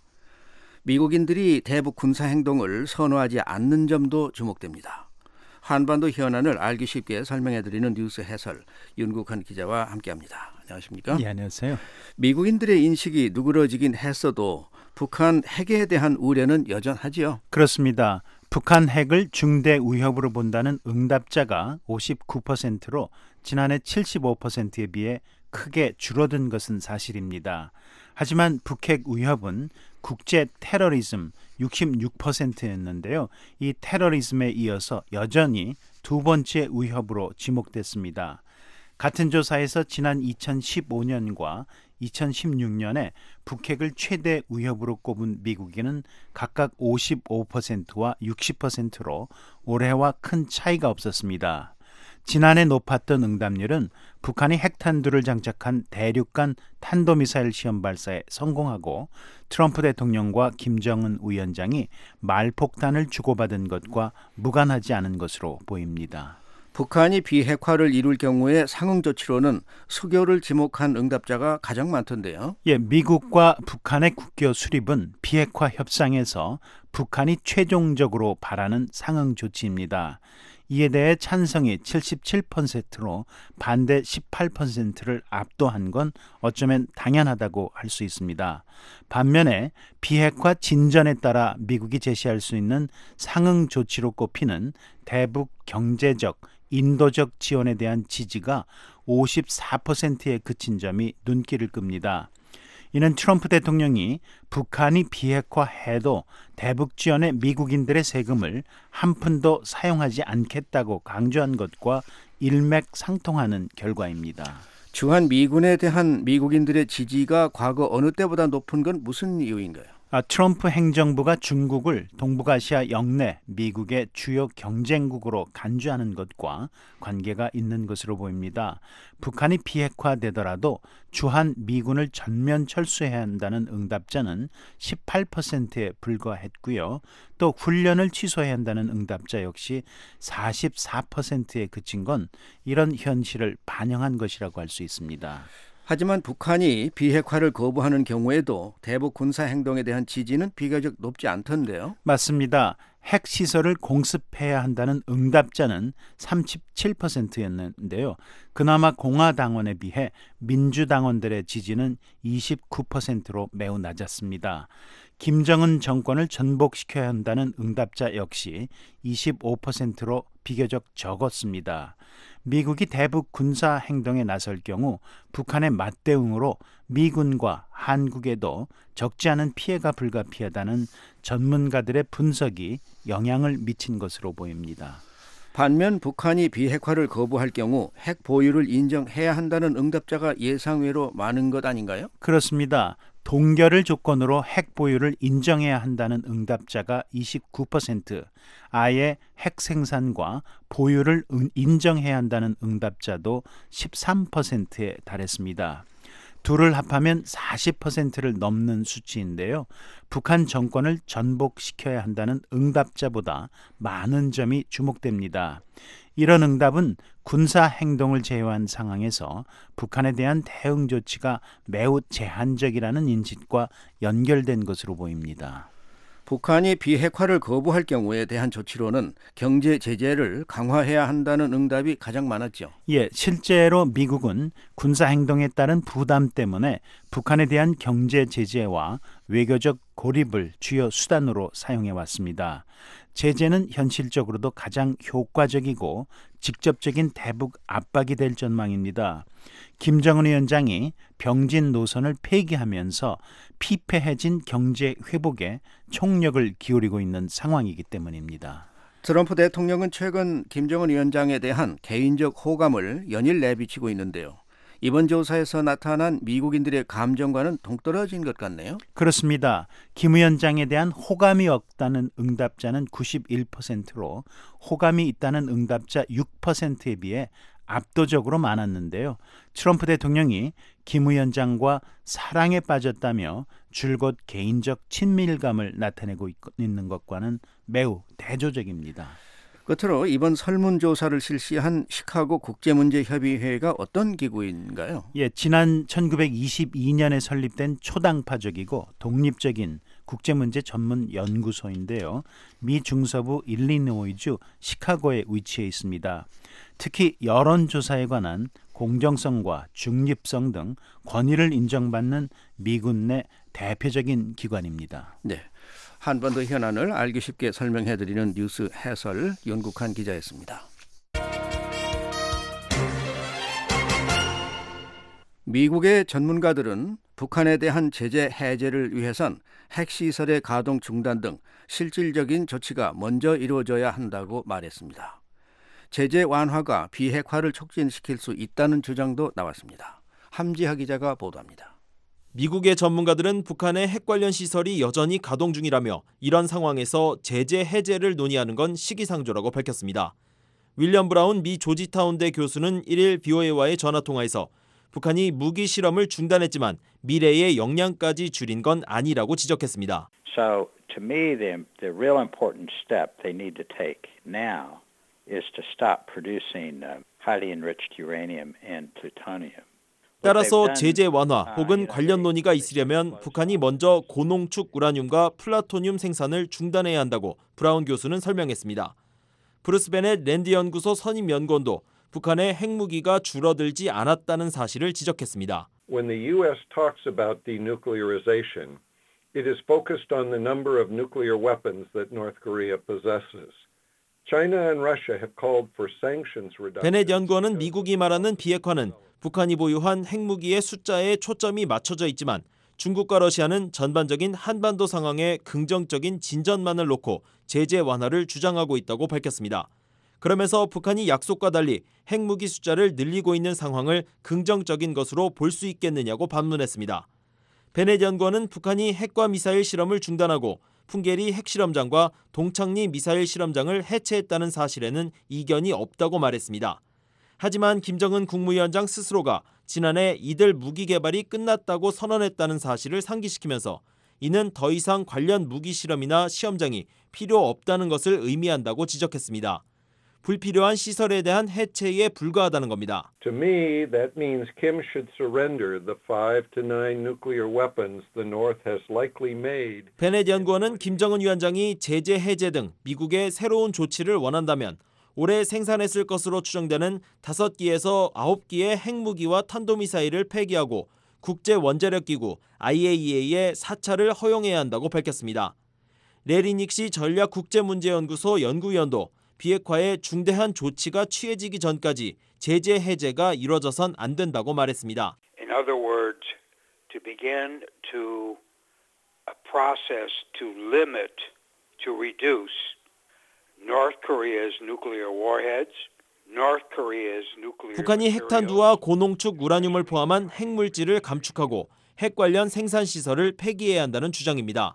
Speaker 5: 미국인들이 대북 군사행동을 선호하지 않는 점도 주목됩니다. 한반도 현안을 알기 쉽게 설명해드리는 뉴스 해설 윤국한 기자와 함께합니다. 안녕하십니까?
Speaker 18: 예, 안녕하세요.
Speaker 5: 미국인들의 인식이 누그러지긴 했어도 북한 핵에 대한 우려는 여전하지요.
Speaker 18: 그렇습니다. 북한 핵을 중대 위협으로 본다는 응답자가 오십구 퍼센트로 지난해 칠십오 퍼센트에 비해 크게 줄어든 것은 사실입니다. 하지만 북핵 위협은 국제 테러리즘 육십육 퍼센트였는데요. 이 테러리즘에 이어서 여전히 두 번째 위협으로 지목됐습니다. 같은 조사에서 지난 이천십오 년과 이천십육 년에 북핵을 최대 위협으로 꼽은 미국인은 각각 오십오 퍼센트와 육십 퍼센트로 올해와 큰 차이가 없었습니다. 지난해 높았던 응답률은 북한이 핵탄두를 장착한 대륙간 탄도미사일 시험 발사에 성공하고 트럼프 대통령과 김정은 위원장이 말폭탄을 주고받은 것과 무관하지 않은 것으로 보입니다.
Speaker 5: 북한이 비핵화를 이룰 경우에 상응 조치로는 수교를 지목한 응답자가 가장 많던데요.
Speaker 18: 예, 미국과 북한의 국교 수립은 비핵화 협상에서 북한이 최종적으로 바라는 상응 조치입니다. 이에 대해 찬성이 칠십칠 퍼센트로 반대 십팔 퍼센트를 압도한 건 어쩌면 당연하다고 할 수 있습니다. 반면에 비핵화 진전에 따라 미국이 제시할 수 있는 상응 조치로 꼽히는 대북 경제적, 인도적 지원에 대한 지지가 오십사 퍼센트에 그친 점이 눈길을 끕니다. 이는 트럼프 대통령이 북한이 비핵화해도 대북 지원에 미국인들의 세금을 한 푼도 사용하지 않겠다고 강조한 것과 일맥상통하는 결과입니다.
Speaker 5: 주한 미군에 대한 미국인들의 지지가 과거 어느 때보다 높은 건 무슨 이유인가요?
Speaker 18: 아, 트럼프 행정부가 중국을 동북아시아 영내 미국의 주요 경쟁국으로 간주하는 것과 관계가 있는 것으로 보입니다. 북한이 비핵화되더라도 주한 미군을 전면 철수해야 한다는 응답자는 십팔 퍼센트에 불과했고요. 또 훈련을 취소해야 한다는 응답자 역시 사십사 퍼센트에 그친 건 이런 현실을 반영한 것이라고 할 수 있습니다.
Speaker 5: 하지만 북한이 비핵화를 거부하는 경우에도 대북 군사 행동에 대한 지지는 비교적 높지 않던데요.
Speaker 18: 맞습니다. 핵시설을 공습해야 한다는 응답자는 삼십칠 퍼센트였는데요. 그나마 공화당원에 비해 민주당원들의 지지는 이십구 퍼센트로 매우 낮았습니다. 김정은 정권을 전복시켜야 한다는 응답자 역시 이십오 퍼센트로 비교적 적었습니다. 미국이 대북 군사 행동에 나설 경우 북한의 맞대응으로 미군과 한국에도 적지 않은 피해가 불가피하다는 전문가들의 분석이 영향을 미친 것으로 보입니다.
Speaker 5: 반면 북한이 비핵화를 거부할 경우 핵 보유를 인정해야 한다는 응답자가 예상외로 많은 것 아닌가요?
Speaker 18: 그렇습니다. 동결을 조건으로 핵 보유를 인정해야 한다는 응답자가 이십구 퍼센트, 아예 핵 생산과 보유를 인정해야 한다는 응답자도 십삼 퍼센트에 달했습니다. 둘을 합하면 사십 퍼센트를 넘는 수치인데요. 북한 정권을 전복시켜야 한다는 응답자보다 많은 점이 주목됩니다. 이런 응답은 군사 행동을 제외한 상황에서 북한에 대한 대응 조치가 매우 제한적이라는 인식과 연결된 것으로 보입니다.
Speaker 5: 북한이 비핵화를 거부할 경우에 대한 조치로는 경제 제재를 강화해야 한다는 응답이 가장 많았죠.
Speaker 18: 예, 실제로 미국은 군사 행동에 따른 부담 때문에 북한에 대한 경제 제재와 외교적 고립을 주요 수단으로 사용해 왔습니다. 제재는 현실적으로도 가장 효과적이고 직접적인 대북 압박이 될 전망입니다. 김정은 위원장이 병진 노선을 폐기하면서 피폐해진 경제 회복에 총력을 기울이고 있는 상황이기 때문입니다.
Speaker 5: 트럼프 대통령은 최근 김정은 위원장에 대한 개인적 호감을 연일 내비치고 있는데요. 이번 조사에서 나타난 미국인들의 감정과는 동떨어진 것 같네요.
Speaker 18: 그렇습니다. 김 위원장에 대한 호감이 없다는 응답자는 구십일 퍼센트로 호감이 있다는 응답자 육 퍼센트에 비해 압도적으로 많았는데요. 트럼프 대통령이 김 위원장과 사랑에 빠졌다며 줄곧 개인적 친밀감을 나타내고 있는 것과는 매우 대조적입니다.
Speaker 5: 끝으로 이번 설문조사를 실시한 시카고 국제문제협의회가 어떤 기구인가요?
Speaker 18: 예, 지난 천구백이십이 년에 설립된 초당파적이고 독립적인 국제문제 전문 연구소인데요. 미 중서부 일리노이주 시카고에 위치해 있습니다. 특히 여론조사에 관한 공정성과 중립성 등 권위를 인정받는 미군 내 대표적인 기관입니다.
Speaker 5: 네, 한반도 현안을 알기 쉽게 설명해드리는 뉴스 해설 윤국한 기자였습니다. 미국의 전문가들은 북한에 대한 제재 해제를 위해선 핵시설의 가동 중단 등 실질적인 조치가 먼저 이루어져야 한다고 말했습니다. 제재 완화가 비핵화를 촉진시킬 수 있다는 주장도 나왔습니다. 함지하 기자가 보도합니다.
Speaker 19: 미국의 전문가들은 북한의 핵 관련 시설이 여전히 가동 중이라며 이런 상황에서 제재 해제를 논의하는 건 시기상조라고 밝혔습니다. 윌리엄 브라운 미 조지타운대 교수는 일일 비오에이와의 전화통화에서 북한이 무기 실험을 중단했지만 미래의 역량까지 줄인 건 아니라고 지적했습니다.
Speaker 20: So to me the the real important step they need to take now is to stop producing highly enriched uranium and plutonium.
Speaker 19: 따라서 제재 완화 혹은 관련 논의가 있으려면 북한이 먼저 고농축 우라늄과 플라토늄 생산을 중단해야 한다고 브라운 교수는 설명했습니다. 브루스 베넷 랜드 연구소 선임 연구원도 북한의 핵무기가 줄어들지 않았다는 사실을 지적했습니다.
Speaker 21: When the U S talks about denuclearization, it is focused on the number of nuclear weapons that North Korea possesses. China and Russia have called for sanctions reduction.
Speaker 19: 베넷 연구원은 미국이 말하는 비핵화는 북한이 보유한 핵무기의 숫자에 초점이 맞춰져 있지만 중국과 러시아는 전반적인 한반도 상황에 긍정적인 진전만을 놓고 제재 완화를 주장하고 있다고 밝혔습니다. 그러면서 북한이 약속과 달리 핵무기 숫자를 늘리고 있는 상황을 긍정적인 것으로 볼 수 있겠느냐고 반문했습니다. 베넷 연구원은 북한이 핵과 미사일 실험을 중단하고 풍계리 핵실험장과 동창리 미사일 실험장을 해체했다는 사실에는 이견이 없다고 말했습니다. 하지만 김정은 국무위원장 스스로가 지난해 이들 무기 개발이 끝났다고 선언했다는 사실을 상기시키면서 이는 더 이상 관련 무기 실험이나 시험장이 필요 없다는 것을 의미한다고 지적했습니다. 불필요한 시설에 대한 해체에 불과하다는 겁니다.
Speaker 21: To me, that means Kim should surrender the five to nine nuclear weapons the North has likely made.
Speaker 19: 베넷 연구원은 김정은 위원장이 제재 해제 등 미국의 새로운 조치를 원한다면 올해 생산했을 것으로 추정되는 다섯 기에서 아홉 기의 핵무기와 탄도미사일을 폐기하고 국제원자력기구 아이에이이에이의 사찰을 허용해야 한다고 밝혔습니다. 레리 닉시 전략국제문제연구소 연구위원도 비핵화에 중대한 조치가 취해지기 전까지 제재 해제가 이뤄져선 안 된다고 말했습니다.
Speaker 22: In other words, to begin to a process to limit, to reduce North Korea's nuclear warheads, North Korea's nuclear
Speaker 19: 북한이 핵탄두와 고농축 우라늄을 포함한 핵물질을 감축하고 핵 관련 생산 시설을 폐기해야 한다는 주장입니다.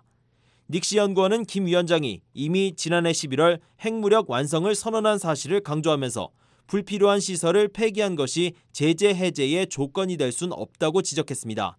Speaker 19: 닉시 연구원은 김 위원장이 이미 지난해 십일월 핵무력 완성을 선언한 사실을 강조하면서 불필요한 시설을 폐기한 것이 제재 해제의 조건이 될 순 없다고 지적했습니다.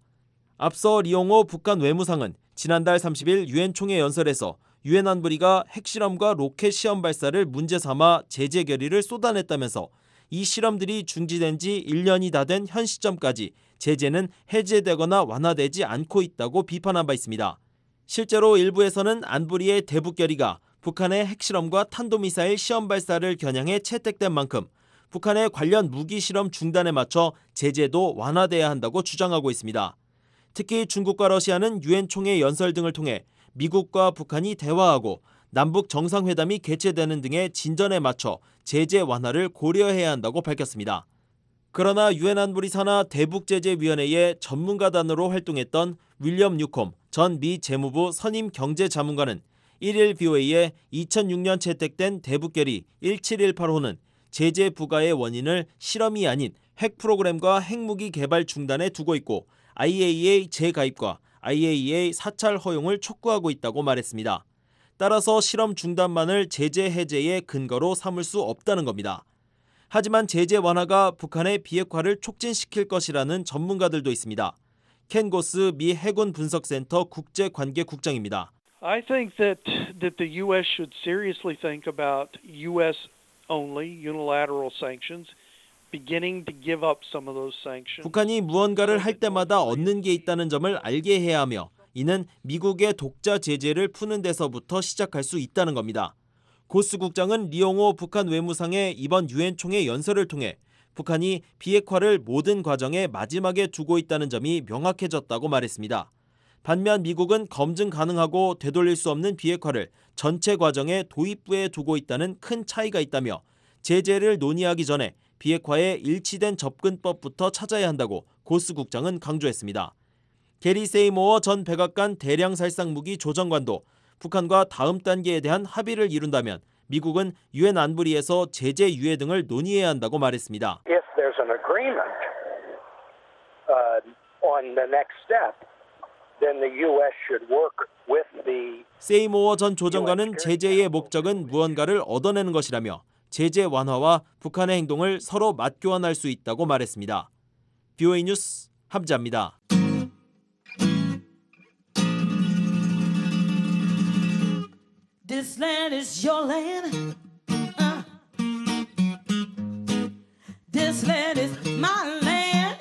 Speaker 19: 앞서 리용호 북한 외무상은 지난달 삼십일 유엔 총회 연설에서 유엔 안보리가 핵실험과 로켓 시험 발사를 문제 삼아 제재 결의를 쏟아냈다면서 이 실험들이 중지된 지 일 년이 다 된 현 시점까지 제재는 해제되거나 완화되지 않고 있다고 비판한 바 있습니다. 실제로 일부에서는 안보리의 대북 결의가 북한의 핵실험과 탄도미사일 시험 발사를 겨냥해 채택된 만큼 북한의 관련 무기 실험 중단에 맞춰 제재도 완화돼야 한다고 주장하고 있습니다. 특히 중국과 러시아는 유엔 총회 연설 등을 통해 미국과 북한이 대화하고 남북 정상회담이 개최되는 등의 진전에 맞춰 제재 완화를 고려해야 한다고 밝혔습니다. 그러나 유엔 안보리 산하 대북제재위원회의 전문가단으로 활동했던 윌리엄 뉴콤 전 미 재무부 선임 경제자문관은 일일 비오에이에 이천육 년 채택된 대북결의 일칠일팔 호는 제재 부과의 원인을 실험이 아닌 핵 프로그램과 핵무기 개발 중단에 두고 있고 아이에이이에이 재가입과 아이에이이에이 사찰 허용을 촉구하고 있다고 말했습니다. 따라서 실험 중단만을 제재 해제의 근거로 삼을 수 없다는 겁니다. 하지만 제재 완화가 북한의 비핵화를 촉진시킬 것이라는 전문가들도 있습니다. 켄 고스 미 해군 분석센터 국제관계국장입니다.
Speaker 23: I think that that the U S should seriously think about U S only unilateral sanctions, beginning to give up some of those sanctions.
Speaker 19: 북한이 무언가를 할 때마다 얻는 게 있다는 점을 알게 해야 하며 이는 미국의 독자 제재를 푸는 데서부터 시작할 수 있다는 겁니다. 고스 국장은 리용호 북한 외무상의 이번 유엔 총회 연설을 통해 북한이 비핵화를 모든 과정의 마지막에 두고 있다는 점이 명확해졌다고 말했습니다. 반면 미국은 검증 가능하고 되돌릴 수 없는 비핵화를 전체 과정의 도입부에 두고 있다는 큰 차이가 있다며 제재를 논의하기 전에 비핵화에 일치된 접근법부터 찾아야 한다고 고스 국장은 강조했습니다. 게리 세이모어 전 백악관 대량살상무기 조정관도 북한과 다음 단계에 대한 합의를 이룬다면 미국은 유엔 안보리에서 제재 유예 등을 논의해야 한다고 말했습니다.
Speaker 2: If there's an agreement uh, on the next step, then the U S should work with the
Speaker 19: 세이모어 전 조정관은 제재의 목적은 무언가를 얻어내는 것이라며 제재 완화와 북한의 행동을 서로 맞교환할 수 있다고 말했습니다. 비오에이 뉴스 함지아입니다.
Speaker 3: This land is your land. Uh. This land is my land.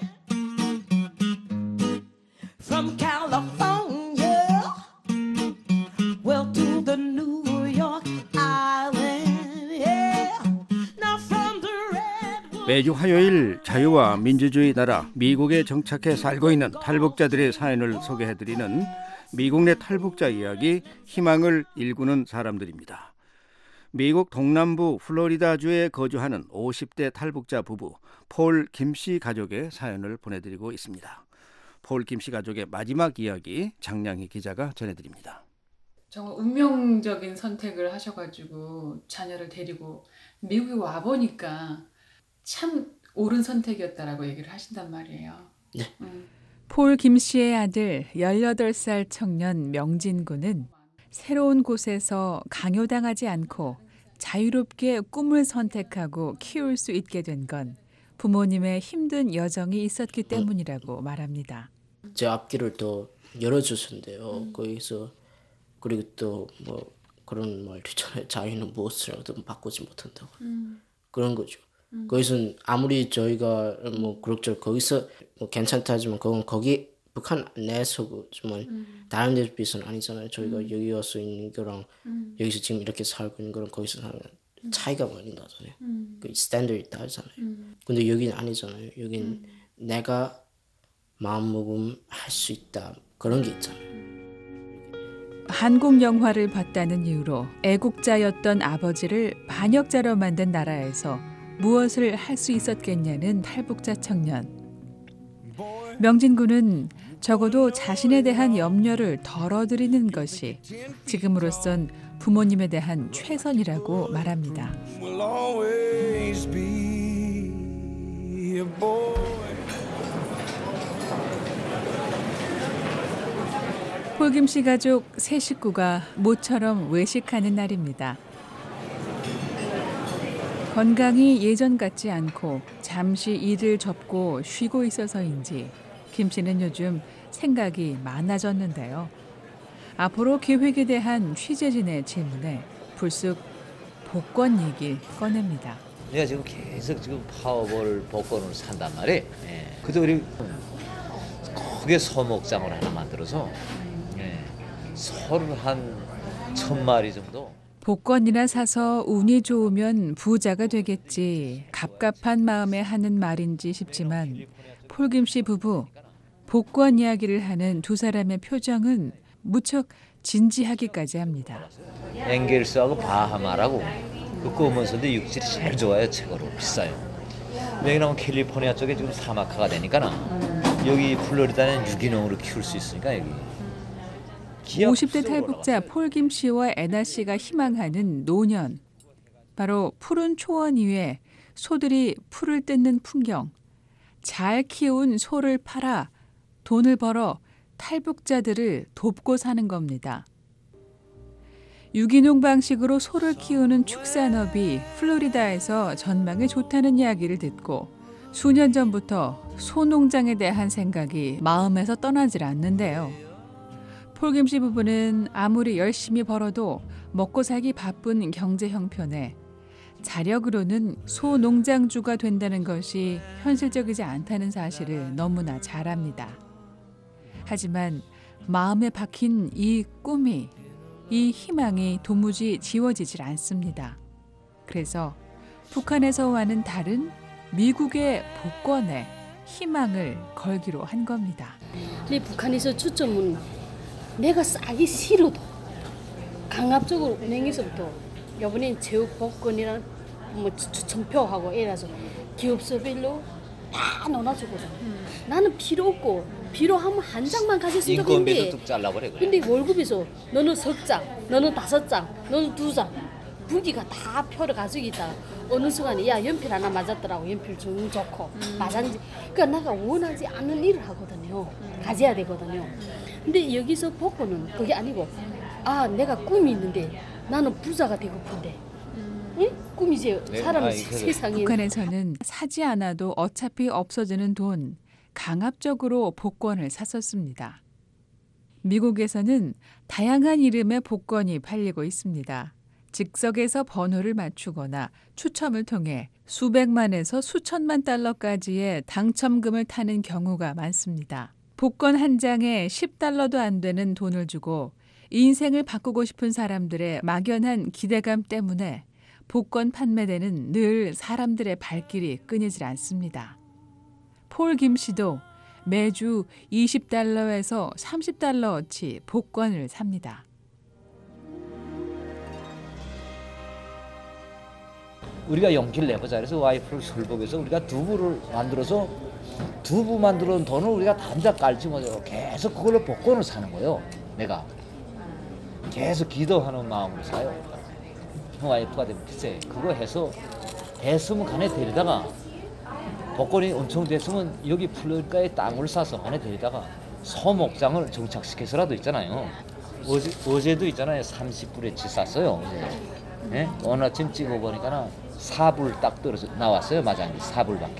Speaker 3: From California, well to the New York Island. Yeah. Now from the red.
Speaker 5: 매주 화요일 자유와 민주주의 나라 미국에 정착해 살고 있는 탈북자들의 사연을 소개해드리는 미국 내 탈북자 이야기, 희망을 일구는 사람들입니다. 미국 동남부 플로리다주에 거주하는 오십 대 탈북자 부부 폴 김씨 가족의 사연을 보내드리고 있습니다. 폴 김씨 가족의 마지막 이야기 장량희 기자가 전해드립니다.
Speaker 4: 정말 운명적인 선택을 하셔가지고 자녀를 데리고 미국에 와보니까 참 옳은 선택이었다라고 얘기를 하신단 말이에요.
Speaker 24: 네.
Speaker 4: 음.
Speaker 25: 폴 김씨의 아들 열여덟 살 청년 명진군은 새로운 곳에서 강요당하지 않고 자유롭게 꿈을 선택하고 키울 수 있게 된 건 부모님의 힘든 여정이 있었기 때문이라고 말합니다.
Speaker 24: 제 앞길을 또 열어주신대요.
Speaker 4: 음.
Speaker 24: 거기서 그리고 또 뭐 그런 말도 있잖아요. 자유는 무엇이라도 바꾸지 못한다고.
Speaker 4: 음.
Speaker 24: 그런 거죠.
Speaker 4: 음.
Speaker 24: 거기서 아무리 저희가 뭐 그럭저럭 거기서 뭐 괜찮다 하지만 그건 거기 북한 내에서지만
Speaker 4: 음.
Speaker 24: 다른 데 비해서는 아니잖아요. 저희가
Speaker 4: 음.
Speaker 24: 여기 와서 있는 거랑
Speaker 4: 음.
Speaker 24: 여기서 지금 이렇게 살고 있는 거랑 거기서 사는
Speaker 4: 음.
Speaker 24: 차이가 많이 나잖아요.
Speaker 4: 음.
Speaker 24: 그 스탠더드 다르잖아요.
Speaker 4: 음.
Speaker 24: 근데 여기는 아니잖아요. 여기는
Speaker 4: 음.
Speaker 24: 내가 마음먹음 할 수 있다 그런 게 있잖아요.
Speaker 25: 한국 영화를 봤다는 이유로 애국자였던 아버지를 반역자로 만든 나라에서 무엇을 할 수 있었겠냐는 탈북자 청년. 명진군은 적어도 자신에 대한 염려를 덜어드리는 것이 지금으로선 부모님에 대한 최선이라고 말합니다.
Speaker 3: Will always be a boy.
Speaker 25: 폴김씨 가족 세 식구가 모처럼 외식하는 날입니다. 건강이 예전 같지 않고 잠시 일을 접고 쉬고 있어서인지 김 씨는 요즘 생각이 많아졌는데요. 앞으로 계획에 대한 취재진의 질문에 불쑥 복권 얘기를 꺼냅니다.
Speaker 26: 내가 지금 계속 지금 파워볼 복권을 산단 말이에요. 예. 그래도 우리 크게 소목장을 하나 만들어서 예. 소를 한 천 마리 정도.
Speaker 25: 복권이나 사서 운이 좋으면 부자가 되겠지. 갑갑한 마음에 하는 말인지 싶지만 폴김 씨 부부 복권 이야기를 하는 두 사람의 표정은 무척 진지하기까지 합니다.
Speaker 26: 엥겔스하고 바하마라고 그 꼬문서인데 육질이 제일 좋아요. 최고로 비싸요. 왜냐면 캘리포니아 쪽에 지금 사막화가 되니까 여기 플로리다는 유기농으로 키울 수 있으니까 여기.
Speaker 25: 오십 대 탈북자 폴김 씨와 애나 씨가 희망하는 노년. 바로 푸른 초원 위에 소들이 풀을 뜯는 풍경. 잘 키운 소를 팔아 돈을 벌어 탈북자들을 돕고 사는 겁니다. 유기농 방식으로 소를 키우는 축산업이 플로리다에서 전망이 좋다는 이야기를 듣고 수년 전부터 소농장에 대한 생각이 마음에서 떠나질 않는데요. 폴김 씨 부부는 아무리 열심히 벌어도 먹고 살기 바쁜 경제 형편에 자력으로는 소농장주가 된다는 것이 현실적이지 않다는 사실을 너무나 잘 압니다. 하지만 마음에 박힌 이 꿈이, 이 희망이 도무지 지워지질 않습니다. 그래서 북한에서와는 다른 미국의 복권에 희망을 걸기로 한 겁니다.
Speaker 27: 근데 북한에서 초점은
Speaker 1: 내가 싸기 싫어도 강압적으로 은행에서부터 이번엔 체육 복권이랑 뭐 추천표하고 이래서 기업소별로 다 넣어주거든. 음. 나는 필요 없고 필요하면 한 장만 가졌으면 좋겠는데
Speaker 26: 인건비도 뚝 잘라버려. 그래.
Speaker 1: 근데 월급에서 너는 석 장, 너는 다섯 장, 너는 두 장 부기가 다 표를 가지고 있다. 어느 순간에 야 연필 하나 맞았더라고. 연필 좀 좋고 음. 맞았는지. 그러니까 내가 원하지 않는 일을 하거든요. 음. 가져야 되거든요. 근데 여기서 복권은 그게 아니고 아 내가 꿈이 있는데 나는 부자가 되고픈데 응? 꿈이지.
Speaker 26: 네,
Speaker 1: 사람은
Speaker 26: 아,
Speaker 1: 세상에.
Speaker 25: 북한에서는 사지 않아도 어차피 없어지는 돈, 강압적으로 복권을 샀었습니다. 미국에서는 다양한 이름의 복권이 팔리고 있습니다. 즉석에서 번호를 맞추거나 추첨을 통해 수백만에서 수천만 달러까지의 당첨금을 타는 경우가 많습니다. 복권 한 장에 십 달러도 안 되는 돈을 주고 인생을 바꾸고 싶은 사람들의 막연한 기대감 때문에 복권 판매대는 늘 사람들의 발길이 끊이질 않습니다. 폴 김 씨도 매주 이십 달러에서 삼십 달러어치 복권을 삽니다.
Speaker 26: 우리가 용기를 내보자. 그래서 와이프를 설복해서 우리가 두부를 만들어서 두부 만들어 놓은 돈을 우리가 담자 깔지 못하고 계속 그걸로 복권을 사는 거예요. 내가 계속 기도하는 마음으로 사요. 와이프가 되면 글쎄 그거 해서 됐으면 간에 데리다가 복권이 엄청 됐으면 여기 플로리다에 땅을 사서 간에 데리다가 소목장을 정착시켜서라도 있잖아요. 어제, 어제도 있잖아요. 삼십 불어치 샀어요. 어제. 네? 오늘 아침 찍어보니까 사 불 딱 떨어져 나왔어요. 마장이 사 불밖에.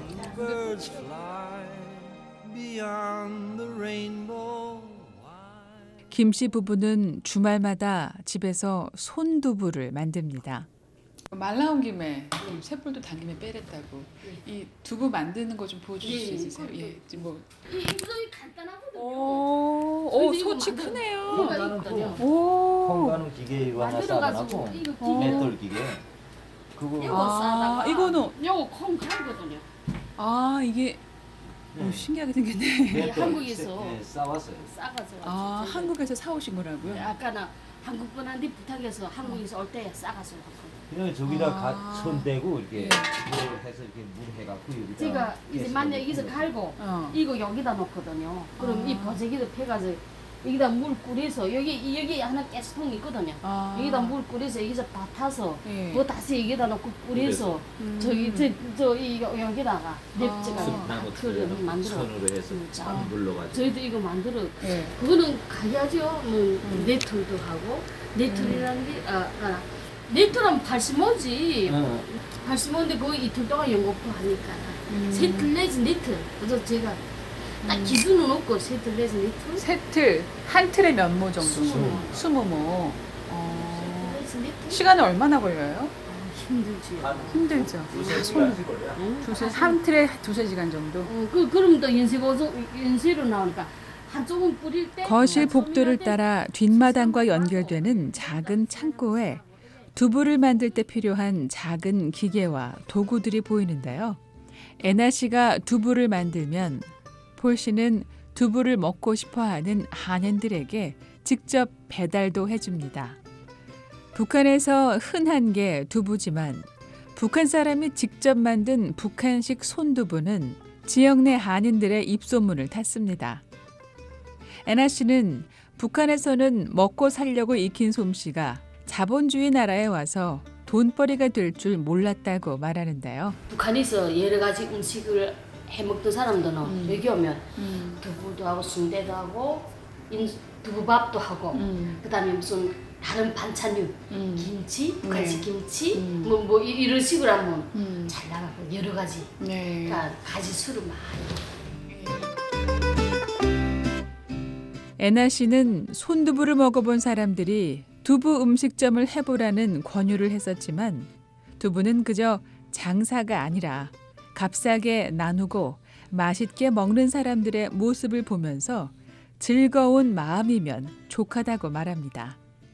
Speaker 25: 김 씨 부부는 주말마다 집에서 손두부를 만듭니다.
Speaker 4: 말 나온 김에 쇳불도 당김에 빼랬다고 이 두부 만드는 거 좀 보여주실 수 있으세요? 예, 뭐
Speaker 1: 굉장히 간단하거든요.
Speaker 4: 오, 오 소치 크네요.
Speaker 26: 콩 가는 기계 이거 하나 싸다놓고 맷돌 기계.
Speaker 1: 그거
Speaker 4: 이거
Speaker 1: 아, 싸다가
Speaker 4: 이거는
Speaker 1: 요거 콩 갈거든요.
Speaker 4: 아 이게
Speaker 26: 네.
Speaker 4: 오, 신기하게 생겼네.
Speaker 1: 한국에서
Speaker 26: 네, 싸왔어요.
Speaker 1: 싸가지고.
Speaker 4: 아 한국에서 사오신 거라고요?
Speaker 1: 네, 아까는 한국 분한테 부탁해서 한국에서 올 때 싸가서 왔거든요.
Speaker 26: 그냥 저기다
Speaker 1: 아.
Speaker 26: 손 대고 이렇게 이걸 해서 이렇게 물 해갖고 여기다.
Speaker 1: 제가 이제 만약 여기서 갈고
Speaker 4: 어.
Speaker 1: 이거 여기다 놓거든요. 그럼
Speaker 4: 아.
Speaker 1: 이 버제기도 패가지고 여기다 물 끓여서 여기 여기 하나 가스통 있거든요.
Speaker 4: 아.
Speaker 1: 여기다 물 끓여서 여기서 다 타서
Speaker 4: 예.
Speaker 1: 뭐 다시 여기다 놓고 끓여서
Speaker 4: 음.
Speaker 1: 저기 저저 이 여기다가 냅제가
Speaker 26: 숯나무
Speaker 1: 그릇 만들어.
Speaker 26: 손으로 해서 참 눌러가지고.
Speaker 1: 저희도 이거 만들어.
Speaker 4: 예.
Speaker 1: 그거는 가야죠. 뭐
Speaker 4: 음.
Speaker 1: 네툴도 하고 네툴이라는 게 아, 아 네툴은 팔십오지.
Speaker 26: 어.
Speaker 1: 팔십오인데 그거 이틀 동안 연거푸 하니까
Speaker 4: 음.
Speaker 1: 세틀 내지 네틀. 그래서 제가 딱 기준은 없고 세틀 내지 네틀.
Speaker 4: 세 틀, 한 틀에 몇 모 정도?
Speaker 1: 스무 모.
Speaker 4: 스무 모. 어.
Speaker 1: 내지 네틀.
Speaker 4: 시간은 얼마나 걸려요?
Speaker 1: 힘들지.
Speaker 4: 힘들죠.
Speaker 26: 두세 시간씩 걸려.
Speaker 4: 두세 한 틀에 두세 시간 정도.
Speaker 1: 어, 그 그럼 또 연세고서 연세로 나오니까 한쪽은 뿌릴 때
Speaker 25: 거실 복도를 따라 뒷마당과 연결되는 작은 창고에 두부를 만들 때 필요한 작은 기계와 도구들이 보이는데요. 애나 씨가 두부를 만들면 폴 씨는 두부를 먹고 싶어하는 한인들에게 직접 배달도 해줍니다. 북한에서 흔한 게 두부지만 북한 사람이 직접 만든 북한식 손두부는 지역 내 한인들의 입소문을 탔습니다. 애나 씨는 북한에서는 먹고 살려고 익힌 솜씨가 자본주의 나라에 와서 돈벌이가 될 줄 몰랐다고 말하는데요.
Speaker 1: 북한에서 여러 가지 음식을 해먹던 사람들은
Speaker 4: 음.
Speaker 1: 여기 오면
Speaker 4: 음.
Speaker 1: 두부도 하고 순대도 하고 인, 두부밥도 하고
Speaker 4: 음.
Speaker 1: 그다음에 무슨 다른 반찬류
Speaker 4: 음.
Speaker 1: 김치, 북한식
Speaker 4: 네.
Speaker 1: 김치
Speaker 4: 음.
Speaker 1: 뭐, 뭐 이- 이런 식으로 하면
Speaker 4: 음.
Speaker 1: 잘 나가고 여러 가지
Speaker 4: 네.
Speaker 1: 그러니까 가지 수를 많이
Speaker 25: 애나 씨는 손두부를 먹어본 사람들이 두부 음식점을 해보라는 권유를 했었지만 두부는 그저 장사가 아니라 값싸게 나누고 맛있게 먹는 사람들의 모습을 보면서 즐거운 마음이면 족하다고 말합니다.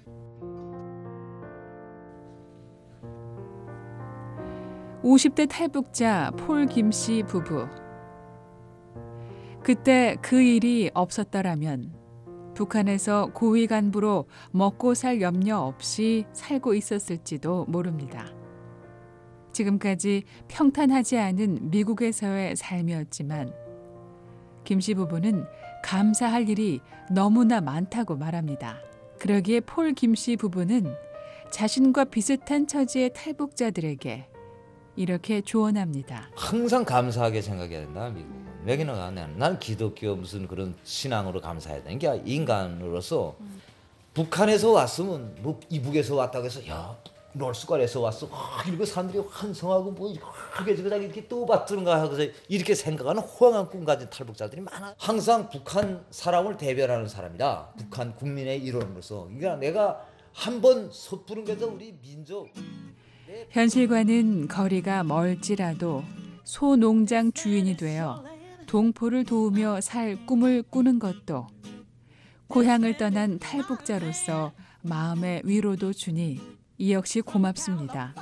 Speaker 25: 오십 대 탈북자 폴 김 씨 부부. 그때 그 일이 없었더라면 북한에서 고위 간부로 먹고 살 염려 없이 살고 있었을지도 모릅니다. 지금까지 평탄하지 않은 미국에서의 삶이었지만 김 씨 부부는 감사할 일이 너무나 많다고 말합니다. 그러기에 폴 김 씨 부부는 자신과 비슷한 처지의 탈북자들에게 이렇게 조언합니다.
Speaker 26: 항상 감사하게 생각해야 된다, 미국은. 왜냐면 난 기독교 무슨 그런 신앙으로 감사해야 되는 게 인간으로서 음. 북한에서 왔으면 뭐 이북에서 왔다고 해서 야 롤스권에서 왔어. 아, 이렇게 사람들이 환성하고 뭐 이렇게 저렇게 이렇게 떠받드는가 하고서 이렇게 생각하는 호황한 꿈 가진 탈북자들이 많아. 항상 북한 사람을 대변하는 사람이다. 북한 국민의 일원으로서. 그러니까 내가 한번 섣부른 게서 우리 민족.
Speaker 25: 현실과는 거리가 멀지라도 소농장 주인이 되어 동포를 도우며 살 꿈을 꾸는 것도 고향을 떠난 탈북자로서 마음의 위로도 주니 이 역시 고맙습니다.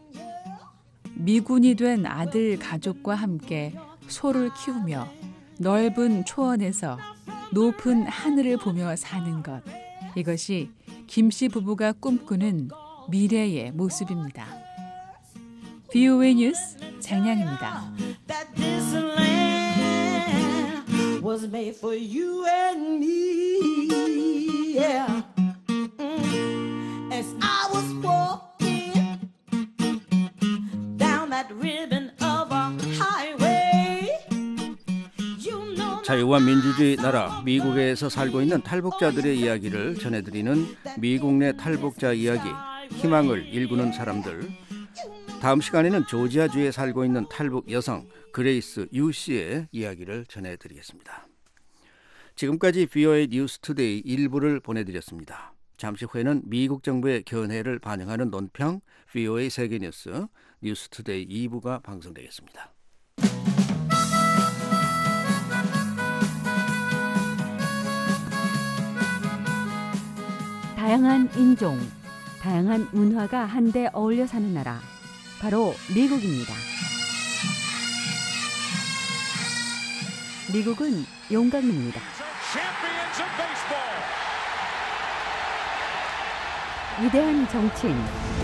Speaker 25: 미군이 된 아들 가족과 함께 소를 키우며 넓은 초원에서 높은 하늘을 보며 사는 것. 이것이 김 씨 부부가 꿈꾸는 미래의 모습입니다. 브이오에이 뉴스 장량입니다.
Speaker 3: Was made for you and me, yeah. Mm. As I was walking down that ribbon of a highway, you know.
Speaker 5: 자유와 민주주의 나라 미국에서 살고 있는 탈북자들의 이야기를 전해드리는 미국 내 탈북자 이야기, 희망을 일구는 사람들. 다음 시간에는 조지아주에 살고 있는 탈북 여성 그레이스 유 씨의 이야기를 전해드리겠습니다. 지금까지 브이오에이 뉴스 투데이 일부를 보내드렸습니다. 잠시 후에는 미국 정부의 견해를 반영하는 논평 브이오에이 세계뉴스 뉴스 투데이 이 부가 방송되겠습니다.
Speaker 6: 다양한 인종, 다양한 문화가 한데 어울려 사는 나라, 바로 미국입니다. 미국은 용광로입니다. 위대한 정치인,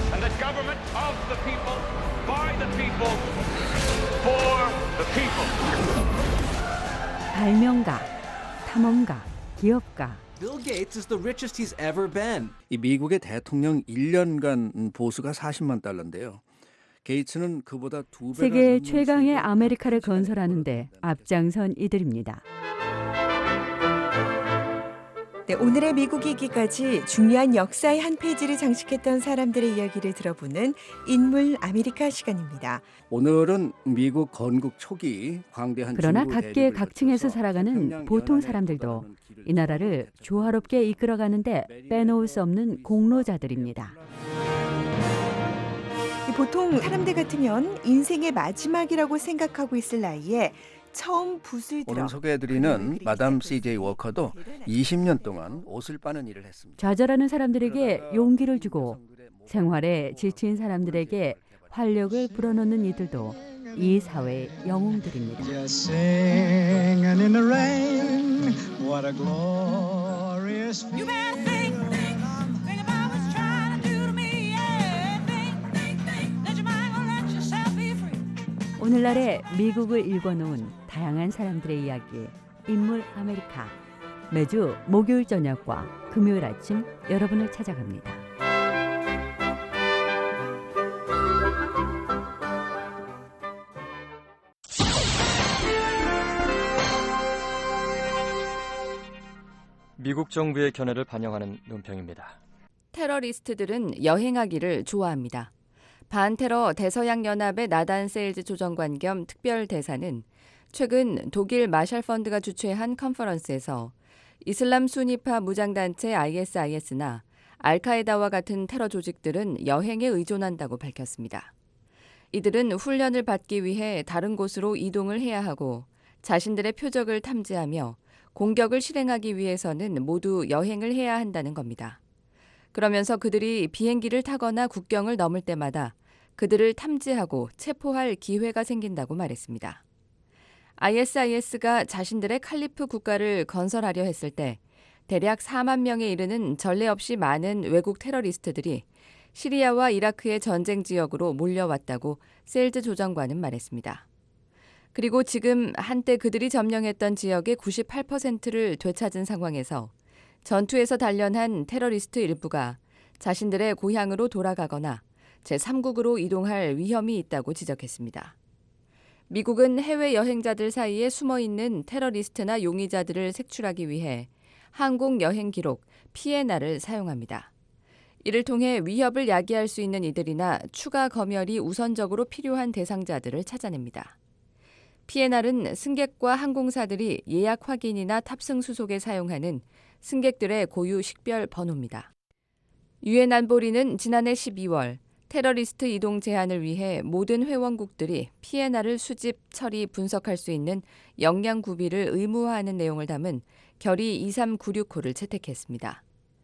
Speaker 6: 발명가, 탐험가, 기업가.
Speaker 7: Bill Gates is the richest he's ever been.
Speaker 5: 이 미국의 대통령 일 년간 보수가 사십만 달러인데요. 게이츠는 그보다 두 배가
Speaker 6: 세계 최강의 아메리카를 건설하는 데 앞장선 이들입니다.
Speaker 8: 네, 오늘의 미국 이기까지 중요한 역사의 한 페이지를 장식했던 사람들의 이야기를 들어보는 인물 아메리카 시간입니다.
Speaker 5: 오늘은 미국 건국 초기 광대한
Speaker 6: 그러나 각계 각층에서 살아가는 보통 사람들도 이 나라를 조화롭게 이끌어가는데 빼놓을 수 없는 공로자들입니다.
Speaker 8: 보통 사람들 같으면 인생의 마지막이라고 생각하고 있을 나이에 처음 붓을 들어
Speaker 5: 오늘 소개해드리는 마담 씨제이 워커도 이십 년 동안 옷을 빠는 일을 했습니다.
Speaker 6: 좌절하는 사람들에게 용기를 주고 생활에 지친 사람들에게 활력을 불어넣는 이들도 이 사회의 영웅들입니다. 오늘날의 미국을 읽어놓은 다양한 사람들의 이야기, 인물 아메리카. 매주 목요일 저녁과 금요일 아침 여러분을 찾아갑니다.
Speaker 9: 미국 정부의 견해를 반영하는 논평입니다.
Speaker 16: 테러리스트들은 여행하기를 좋아합니다. 반테러 대서양 연합의 나단 세일즈 조정관 겸 특별 대사는 최근 독일 마샬 펀드가 주최한 컨퍼런스에서 이슬람 순위파 무장단체 아이에스아이에스나 알카에다와 같은 테러 조직들은 여행에 의존한다고 밝혔습니다. 이들은 훈련을 받기 위해 다른 곳으로 이동을 해야 하고 자신들의 표적을 탐지하며 공격을 실행하기 위해서는 모두 여행을 해야 한다는 겁니다. 그러면서 그들이 비행기를 타거나 국경을 넘을 때마다 그들을 탐지하고 체포할 기회가 생긴다고 말했습니다. 아이에스아이에스가 자신들의 칼리프 국가를 건설하려 했을 때
Speaker 10: 대략 사만 명에 이르는 전례 없이 많은 외국 테러리스트들이 시리아와 이라크의 전쟁 지역으로 몰려왔다고 세일즈 조정관은 말했습니다. 그리고 지금 한때 그들이 점령했던 지역의 구십팔 퍼센트를 되찾은 상황에서 전투에서 단련한 테러리스트 일부가 자신들의 고향으로 돌아가거나 제삼국으로 이동할 위험이 있다고 지적했습니다. 미국은 해외 여행자들 사이에 숨어있는 테러리스트나 용의자들을 색출하기 위해 항공 여행 기록 피엔알을 사용합니다. 이를 통해 위협을 야기할 수 있는 이들이나 추가 검열이 우선적으로 필요한 대상자들을 찾아냅니다. 피엔알은 승객과 항공사들이 예약 확인이나 탑승 수속에 사용하는 승객들의 고유 식별 번호입니다. 유엔 안보리는 지난해 십이월 테러리스트 이동 제한을 위해 모든 회원국들이 피엔알을 수집, 처리, 분석할 수 있는 역량 구비를 의무화하는 내용을 담은 결의 이삼구육 호를 채택했습니다.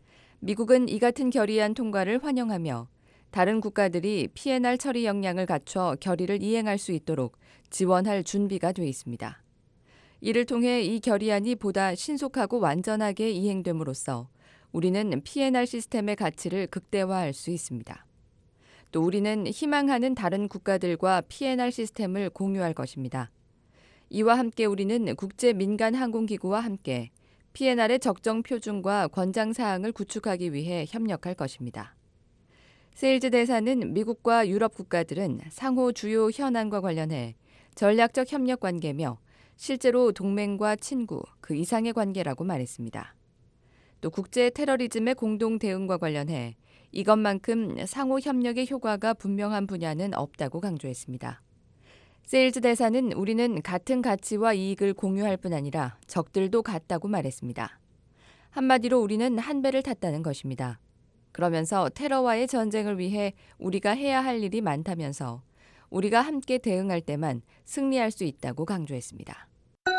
Speaker 10: 미국은 이 같은 결의안 통과를 환영하며 다른 국가들이 피엔알 처리 역량을 갖춰 결의를 이행할 수 있도록 지원할 준비가 돼 있습니다. 이를 통해 이 결의안이 보다 신속하고 완전하게 이행됨으로써 우리는 피엔알 시스템의 가치를 극대화할 수 있습니다. 또 우리는 희망하는 다른 국가들과 피엔알 시스템을 공유할 것입니다. 이와 함께 우리는 국제 민간 항공기구와 함께 피엔알의 적정 표준과 권장 사항을 구축하기 위해 협력할 것입니다. 세일즈 대사는 미국과 유럽 국가들은 상호 주요 현안과 관련해 전략적 협력 관계며 실제로 동맹과 친구, 그 이상의 관계라고 말했습니다. 또 국제 테러리즘의 공동 대응과 관련해 이것만큼 상호 협력의 효과가 분명한 분야는 없다고 강조했습니다. 세일즈 대사는 우리는 같은 가치와 이익을 공유할 뿐 아니라 적들도 같다고 말했습니다. 한마디로 우리는 한 배를 탔다는 것입니다. 그러면서 테러와의 전쟁을 위해 우리가 해야 할 일이 많다면서 우리가 함께 대응할 때만 승리할 수 있다고 강조했습니다.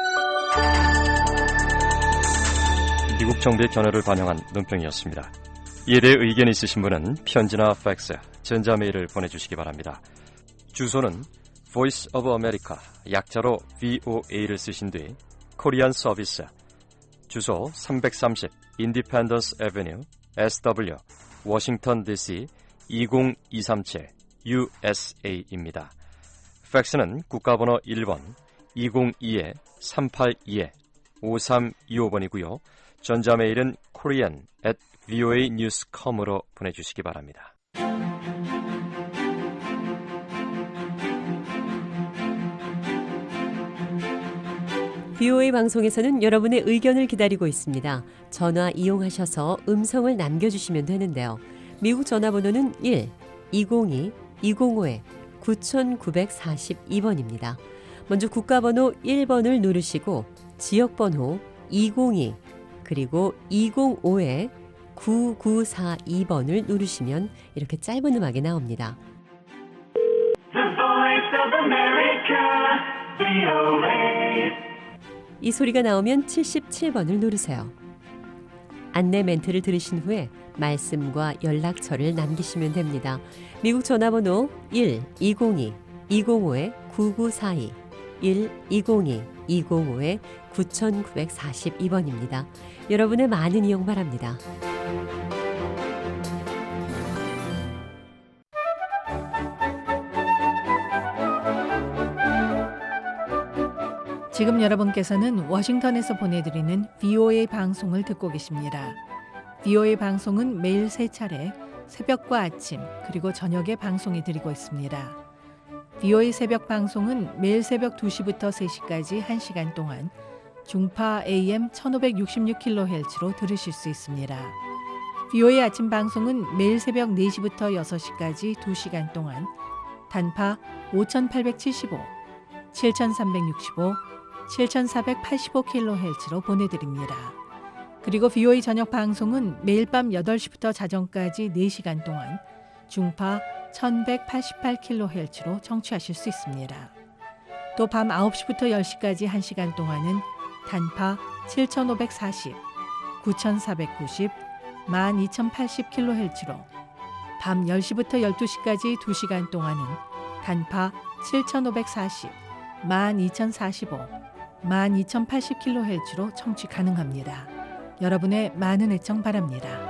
Speaker 9: 미국 정부의 견해를 반영한 논평이었습니다. 이에 대해 의견이 있으신 분은 편지나 팩스, 전자메일을 보내주시기 바랍니다. 주소는 Voice of America, 약자로 브이오에이를 쓰신 뒤 코리안 서비스, 주소 삼백삼십 Independence Avenue, 에스더블유, 워싱턴 디씨 이공이삼칠 유에스에이입니다. 팩스는 국가번호 일 번 이공이 삼팔이 오삼이오 번이고요. 전자메일은 korean at 브이오에이 뉴스 닷컴으로 보내주시기 바랍니다.
Speaker 11: 브이오에이 방송에서는 여러분의 의견을 기다리고 있습니다. 전화 이용하셔서 음성을 남겨주시면 되는데요. 미국 전화번호는 일 이공이 이공오 구구사이 번입니다. 먼저 국가번호 일 번을 누르시고 지역번호 이공이 그리고 이공오 구구사이 번을 누르시면 이렇게 짧은 음악이 나옵니다.
Speaker 3: The Voice of America, 브이오에이.
Speaker 11: 이 소리가 나오면 칠십칠 번을 누르세요. 안내 멘트를 들으신 후에 말씀과 연락처를 남기시면 됩니다. 미국 전화번호 일 이공이 이공오 구구사이 일 이공이 이공오 구구사이 번입니다. 여러분의 많은 이용 바랍니다.
Speaker 12: 지금 여러분께서는 워싱턴에서 보내드리는 브이오에이 방송을 듣고 계십니다. 브이오에이 방송은 매일 세 차례 새벽과 아침 그리고 저녁에 방송해 드리고 있습니다. 브이오에이 새벽 방송은 매일 새벽 두 시부터 세 시까지 한 시간 동안 중파 에이엠 천오백육십육 킬로헤르츠로 들으실 수 있습니다. 브이오에이 아침 방송은 매일 새벽 네 시부터 여섯 시까지 두 시간 동안 단파 오천팔백칠십오, 칠천삼백육십오, 칠천사백팔십오 킬로헤르츠로 보내드립니다. 그리고 브이오에이 저녁 방송은 매일 밤 여덟 시부터 자정까지 네 시간 동안 중파 천백팔십팔 킬로헤르츠로 청취하실 수 있습니다. 또 밤 아홉 시부터 열 시까지 한 시간 동안은 단파 칠천오백사십, 구천사백구십, 만 이천팔십 킬로헤르츠로 밤 열 시부터 열두 시까지 두 시간 동안은 단파 칠천오백사십, 만 이천사십오, 만 이천팔십 킬로헤르츠로 청취 가능합니다. 여러분의 많은 애청 바랍니다.